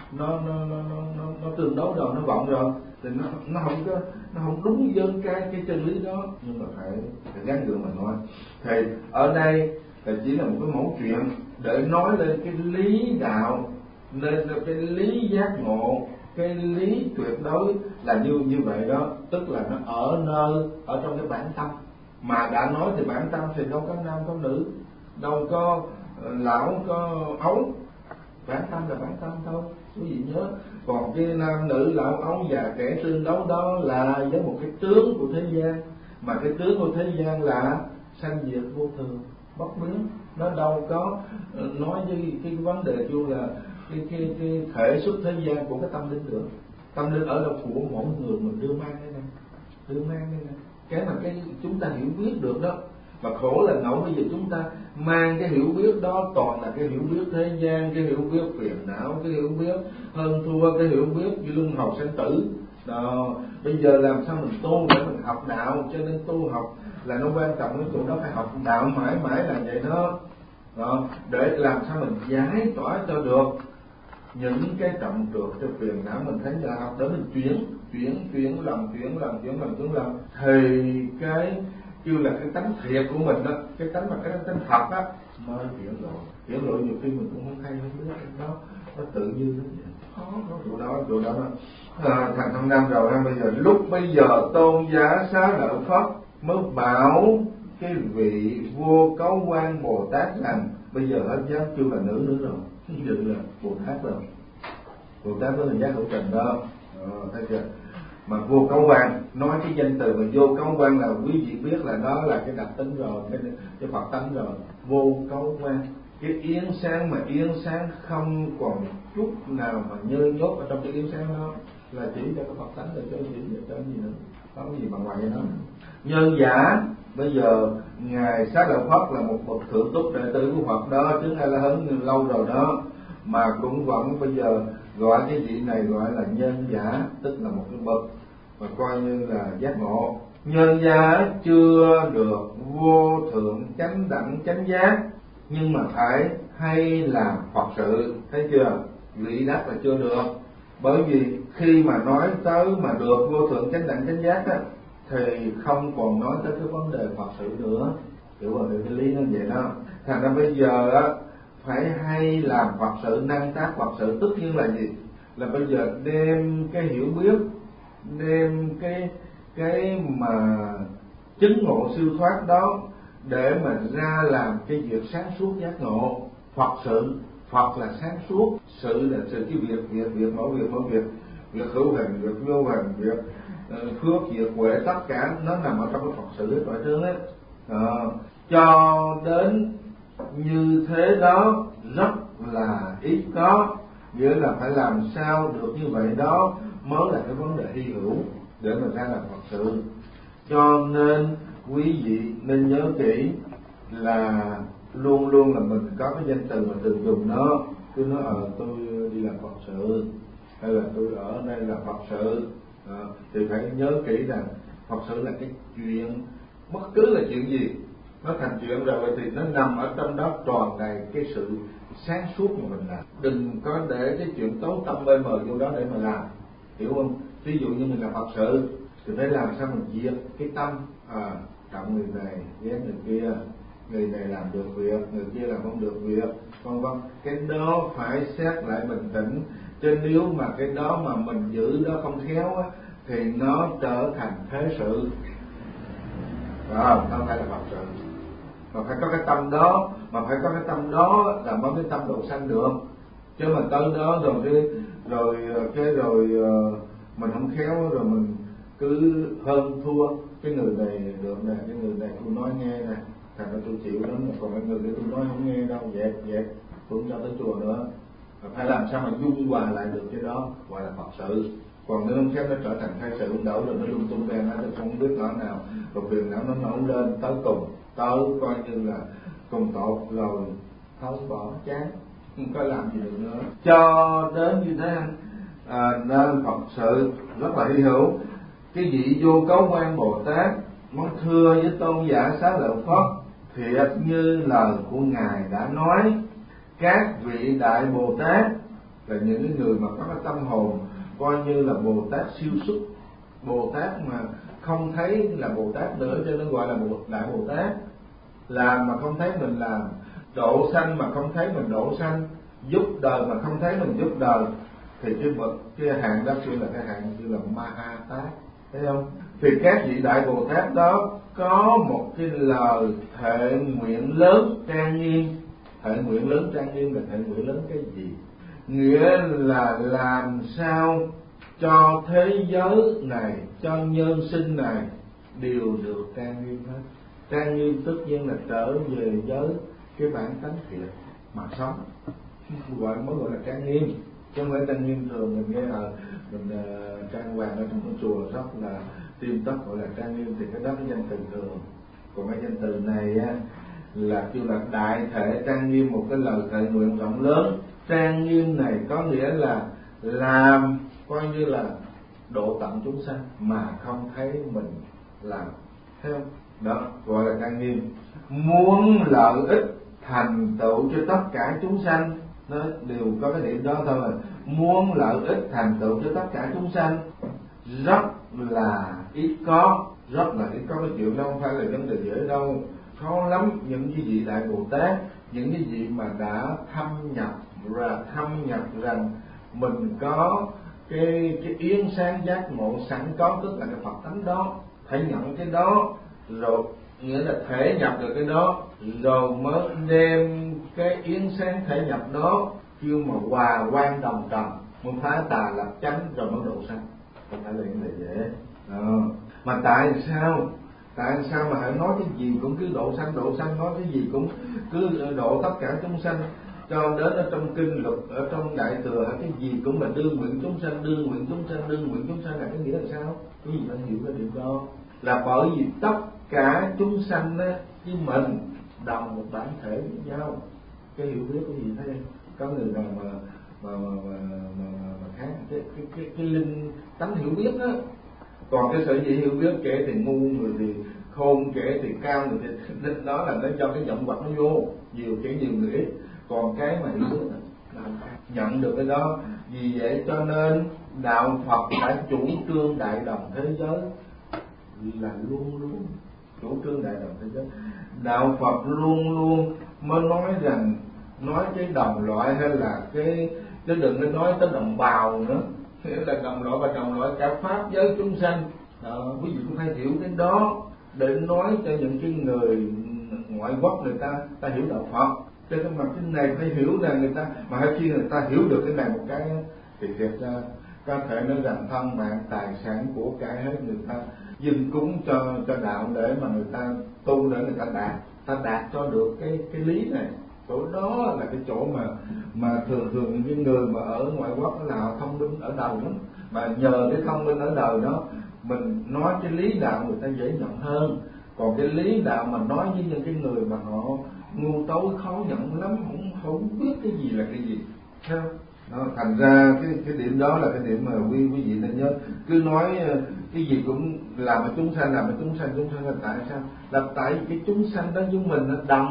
A: nó tương đối rồi, nó vọng rồi thì nó không đúng với cái chân lý đó, nhưng mà phải gắng gượng mà nói. Thì ở đây là chỉ là một cái mẫu chuyện để nói lên cái lý đạo, nên cái lý giác ngộ, cái lý tuyệt đối là như vậy đó, tức là nó ở trong cái bản tâm. Mà đã nói thì bản tâm thì đâu có nam có nữ, đâu có lão có ấu, bản tâm là bản tâm thôi, quý vị nhớ. Còn cái nam nữ lão ấu già trẻ tương đấu đó là với một cái tướng của thế gian, mà cái tướng của thế gian là sanh diệt vô thường bất biến, nó đâu có nói với cái vấn đề chung là cái thể xuất thế gian của cái tâm linh được. Tâm linh ở đâu của mỗi người mình đưa mang đây này, cái mà cái chúng ta hiểu biết được đó. Mà khổ là ngẫu bây giờ chúng ta mang cái hiểu biết đó toàn là cái hiểu biết thế gian, cái hiểu biết phiền não, cái hiểu biết hơn thua, cái hiểu biết luân hồi sinh tử đó. Bây giờ làm sao mình tu để mình học đạo, cho nên tu học là nó quan trọng cái chỗ đó, phải học đạo mãi mãi là vậy đó. Để làm sao mình giải tỏa cho được những cái trọng trược cho phiền não. Mình thấy là học để mình chuyển lòng thì cái kêu là cái tánh thiệt của mình đó, cái tánh mà cái tánh thật á mới hiển lộ nhiều khi mình cũng không hay, không biết đó, nó tự nhiên nó vậy. Chỗ đó thành thông năm rồi ha. Bây giờ tôn giá xá lợi Phất mới bảo cái vị vô cấu quan Bồ Tát rằng bây giờ hết dám kêu là nữ nữa rồi, đừng là Bồ Tát rồi. Bồ Tát mới là giác hữu tình đó. Thấy chưa? Mà vô cấu quan, nói cái danh từ mà vô cấu quan là quý vị biết là đó là cái đặc tính rồi, cái Phật tánh rồi. Vô cấu quan, cái yến sáng mà yến sáng không còn chút nào mà nhơ nhốt ở trong cái yến sáng đó là chỉ cho cái Phật tánh rồi, cho chỉ cho gì nữa, có gì mà ngoài đó. Nhân giả, bây giờ ngài Xá Lợi Phất là một bậc thượng túc đệ tử của Phật đó, chứng A-la-hán lâu rồi đó, mà cũng vẫn bây giờ gọi cái vị này gọi là nhân giả, tức là một cái bậc và coi như là giác ngộ. Nhân giả chưa được vô thượng chánh đẳng chánh giác, nhưng mà phải hay làm Phật sự. Thấy chưa? Vị đắc là chưa được. Bởi vì khi mà nói tới mà được vô thượng chánh đẳng chánh giác á, thì không còn nói tới cái vấn đề Phật sự nữa. Hiểu rồi, cái lý nó vậy đó. Thành ra bây giờ á, phải hay làm Phật sự, năng tác Phật sự. Tất nhiên là gì? Là bây giờ đem cái hiểu biết, đem cái mà chứng ngộ siêu thoát đó để mà ra làm cái việc sáng suốt giác ngộ. Phật sự, Phật là sáng suốt, sự là sự cái việc mỗi việc hữu hình, việc vô hình, việc phước, việc huệ, tất cả nó nằm ở trong cái Phật sự hết mọi thứ á. Cho đến như thế đó rất là ít có, nghĩa là phải làm sao được như vậy đó mới là cái vấn đề hy hữu để mà ra làm Phật sự. Cho nên quý vị nên nhớ kỹ là luôn luôn là mình có cái danh từ mà thường dùng nó, cứ nói tôi đi làm Phật sự, hay là tôi ở đây là Phật sự, thì phải nhớ kỹ rằng Phật sự là cái chuyện, bất cứ là chuyện gì nó thành chuyện rồi thì nó nằm ở trong đó tròn đầy cái sự sáng suốt mà mình làm. Đừng có để cái chuyện tối tâm mê mờ vô đó để mà làm, hiểu không? Ví dụ như mình làm Phật sự thì phải làm sao mình diệt cái tâm, trọng người này ghét người kia, người này làm được việc, người kia làm không được việc, vân vân. Cái đó phải xét lại bình tĩnh, chứ nếu mà cái đó mà mình giữ đó không khéo á, thì nó trở thành thế sự, không phải là Phật sự. Mà phải có cái tâm đó, là mới cái tâm độ sanh được. Chứ mà tới đó rồi mình không khéo rồi mình cứ hơn thua cái người này được nè, cái người này tôi nói nghe nè, thành ra tôi chịu lắm, còn cái người kia tôi nói không nghe đâu, dẹp tôi không cho tới chùa nữa. Phải làm sao mà dung hòa lại được cái đó gọi là Phật sự. Còn nếu không khéo nó trở thành thay sự đổ rồi nó lung tung beng, nó không biết nó nào, rồi phiền não nó nổi lên tới cùng, tới coi như là cùng tột rồi tháo bỏ chán, không có làm gì được nữa. Cho đến như thế nên Phật sự rất là hy hữu. Cái vị vô cấu quan Bồ Tát muốn thưa với tôn giả Xá Lợi Phất, thiệt như lời của ngài đã nói, các vị đại Bồ Tát là những người mà có cái tâm hồn coi như là Bồ Tát siêu xuất, Bồ Tát mà không thấy là Bồ Tát nữa cho nên gọi là đại Bồ Tát. Làm mà không thấy mình làm, độ sanh mà không thấy mình độ sanh, giúp đời mà không thấy mình giúp đời, thì cái hạng đó kêu là cái hạng kêu là Ma Tát, thấy không? Thì các vị đại Bồ Tát đó có một cái lời thệ nguyện lớn trang nghiêm. Thệ nguyện lớn trang nghiêm là thệ nguyện lớn cái gì? Nghĩa là làm sao cho thế giới này, cho nhân sinh này đều được trang nghiêm hết. Trang nghiêm tất nhiên là trở về với cái bản tánh thiệt mà sống, mới gọi là trang nghiêm, chứ không phải trang nghiêm thường mình nghe mình trang hoàng ở trong cái chùa rất là tim tất gọi là trang nghiêm, thì cái đó cái danh từ thường. Còn cái danh từ này á là kêu là đại thể trang nghiêm, một cái lời thệ nguyện rộng lớn. Trang nghiêm này có nghĩa là làm coi như là độ tận chúng sanh mà không thấy mình làm, thấy không? Đó gọi là trang nghiêm. Muốn lợi ích thành tựu cho tất cả chúng sanh, nó đều có cái điểm đó thôi. Muốn lợi ích thành tựu cho tất cả chúng sanh rất là ít có, cái chuyện đó không phải là vấn đề dễ đâu, khó lắm. Những cái vị đại Bồ Tát, những cái vị mà đã thâm nhập rằng mình có cái yến sáng giác ngộ sẵn có, tức là cái Phật tánh đó, phải nhận cái đó rồi, nghĩa là thể nhập được cái đó rồi mới đem cái yến sáng thể nhập đó kêu mà hòa quan đồng trần, muốn phá tà lập chánh rồi mới độ sanh, không phải là những lời dễ. Mà tại sao mà hãy nói cái gì cũng cứ độ sanh, nói cái gì cũng cứ độ tất cả chúng sanh, cho đến ở trong kinh luật, ở trong đại thừa, cái gì cũng là đương nguyện chúng sanh là cái nghĩa là sao? Cái gì phải hiểu cái điều đó là bởi vì tất cả chúng sanh á với mình đồng một bản thể với nhau. Cái hiểu biết cái gì thấy có người nào mà khác cái linh tánh hiểu biết á. Còn cái sở dĩ hiểu biết, kẻ thì ngu, người thì khôn, kẻ thì cao, người thì đó là nó cho cái vọng vật nó vô, nhiều kẻ nhiều người ít. Còn cái mà hiểu biết là nhận được cái đó. Vì vậy cho nên đạo Phật đã chủ trương đại đồng thế giới, là luôn luôn chủ trương đại đồng thế giới. Đạo Phật luôn luôn mới nói rằng, nói cái đồng loại hay là cái đừng có nói tới đồng bào nữa, nghĩa là đồng loại và đồng loại cả pháp giới chúng sanh. Quý vị cũng phải hiểu cái đó để nói cho những cái người ngoại quốc người ta hiểu đạo Phật. Cho nên mà cái này phải hiểu là người ta, mà khi người ta hiểu được cái này một cái thì thiệt ra có thể nói rằng thân mạng tài sản của cải hết người ta dâng cúng cho đạo để mà người ta tu, để người ta đạt cho được cái lý này. Chỗ đó là cái chỗ mà thường những cái người mà ở ngoại quốc là họ thông minh ở đầu lắm, mà nhờ cái thông minh ở đời đó mình nói cái lý đạo người ta dễ nhận hơn. Còn cái lý đạo mà nói với những cái người mà họ ngu tối khó nhận lắm, không biết cái gì là cái gì. Đó, thành ra cái điểm đó là cái điểm mà quý vị nên nhớ. Cứ nói cái gì cũng làm cho chúng sanh là tại sao? Là tại vì cái chúng sanh đó với mình nó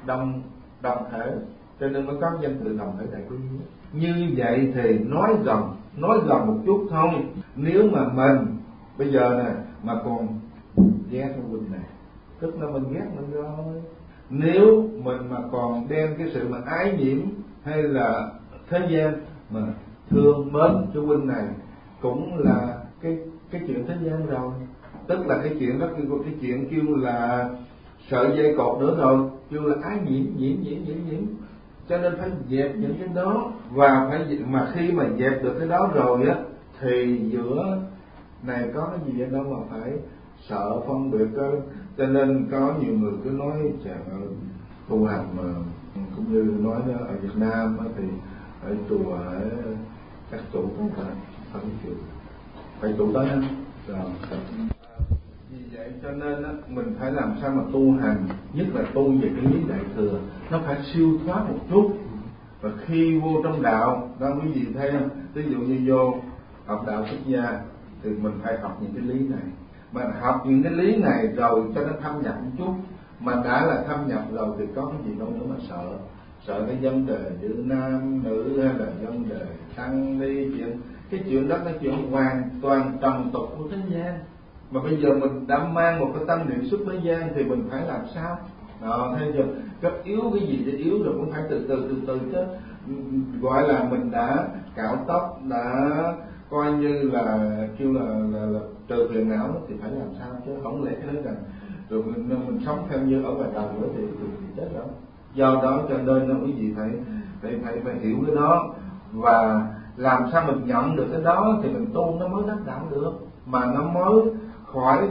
A: đồng thể, cho nên mới có danh từ đồng thể đại quy. Như vậy thì nói gần một chút thôi. Nếu mà mình bây giờ nè mà còn ghét con huynh này, tức là mình ghét mình rồi. Nếu mình mà còn đem cái sự mà ái nhiễm hay là thế gian mà thương mến cái huynh này, cũng là cái chuyện thế gian rồi. Tức là cái chuyện đó, cái chuyện kêu là sợi dây cột nữa rồi, kêu là ái nhiễm. Cho nên phải dẹp những cái đó, và phải mà khi mà dẹp được cái đó rồi á thì giữa này có cái gì đâu mà phải sợ phân biệt đó. Cho nên có nhiều người cứ nói chàng tu hành mà cũng như nói ở Việt Nam thì ở chùa, ở các chủ phải chủ tới rồi. Vì vậy cho nên mình phải làm sao mà tu hành, nhất là tu về cái lý đại thừa, nó phải siêu thoát một chút. Và khi vô trong đạo đó, quý vị thấy không, ví dụ như vô học đạo xuất gia thì mình phải học những cái lý này. Mà học những cái lý này rồi cho nó thâm nhập một chút, mà đã là thâm nhập rồi thì có cái gì đâu nữa mà sợ cái vấn đề giữa nam nữ hay là vấn đề tăng ni, cái chuyện đó là chuyện hoàn toàn trần tục của thế gian. Mà bây giờ mình đã mang một cái tâm niệm xuất thế gian thì mình phải làm sao? Thế giờ cấp yếu cái gì để yếu rồi cũng phải từ từ chứ. Gọi là mình đã cạo tóc, đã coi như là kêu là trừ phiền não thì phải làm sao chứ không lẽ cái đó rằng rồi mình sống theo như ở ngoài đời nữa thì chết rồi. Do đó cho nên quý vị phải hiểu cái đó, và làm sao mình nhận được cái đó thì mình tu nó mới đắc đạo được, mà nó mới khỏi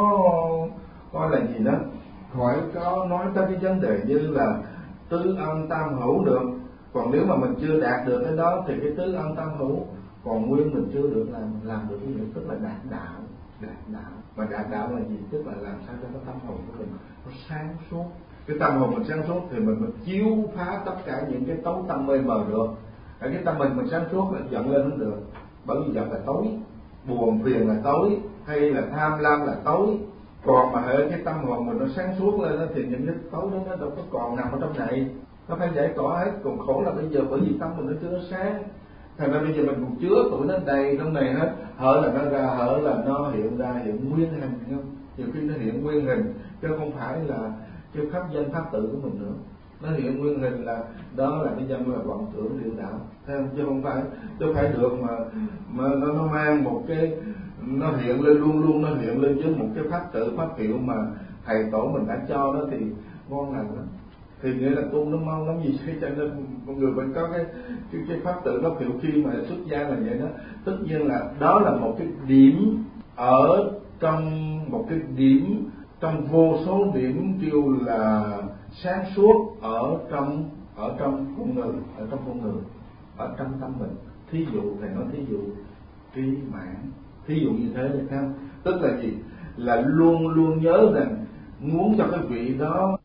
A: có là gì đó, khỏi có nói tới cái vấn đề như là tứ ân tam hữu được. Còn nếu mà mình chưa đạt được cái đó thì cái tứ ân tam hữu còn nguyên mình chưa được làm được cái gì, tức là đạt đạo. Mà đạt đạo là gì? Tức là làm sao cho cái tâm hồn của mình nó sáng suốt. Cái tâm hồn mình sáng suốt thì mình chiếu phá tất cả những cái tối tâm mê mờ được. Cái tâm mình sáng suốt là giận lên không được, bởi vì giận là tối, buồn phiền là tối, hay là tham lam là tối. Còn mà hệ cái tâm hồn mình nó sáng suốt lên đó, thì những cái tối đó nó đâu có còn nằm ở trong này, nó phải giải tỏa hết. Còn khổ là bây giờ bởi vì tâm mình nó chưa sáng, thành ra bây giờ mình còn chứa tụi nó đầy trong này hết. Hở là nó ra, hở là nó hiện ra, hiện nguyên hình không? Nhiều khi nó hiện nguyên hình chứ không phải là cái pháp danh pháp tự của mình nữa. Nó hiện nguyên hình là đó là cái danh là vọng tưởng điệu đạo, thấy không? Chứ không phải được mà nó mang một cái, nó hiện lên luôn nó hiện lên với một cái pháp tự pháp hiệu mà thầy tổ mình đã cho đó thì ngon lành lắm. thì nghĩa là tu nó mau lắm gì thế, cho nên mọi người phải có cái pháp tự đốc hiệu khi mà xuất gia là vậy đó. Tất nhiên là đó là một cái điểm ở trong một cái điểm trong vô số điểm kêu là sáng suốt ở trong con người, ở trong tâm mình. Thí dụ thầy nói thí dụ trí mãn, thí dụ như thế được không? Tức là gì? Là luôn luôn nhớ rằng muốn cho cái vị đó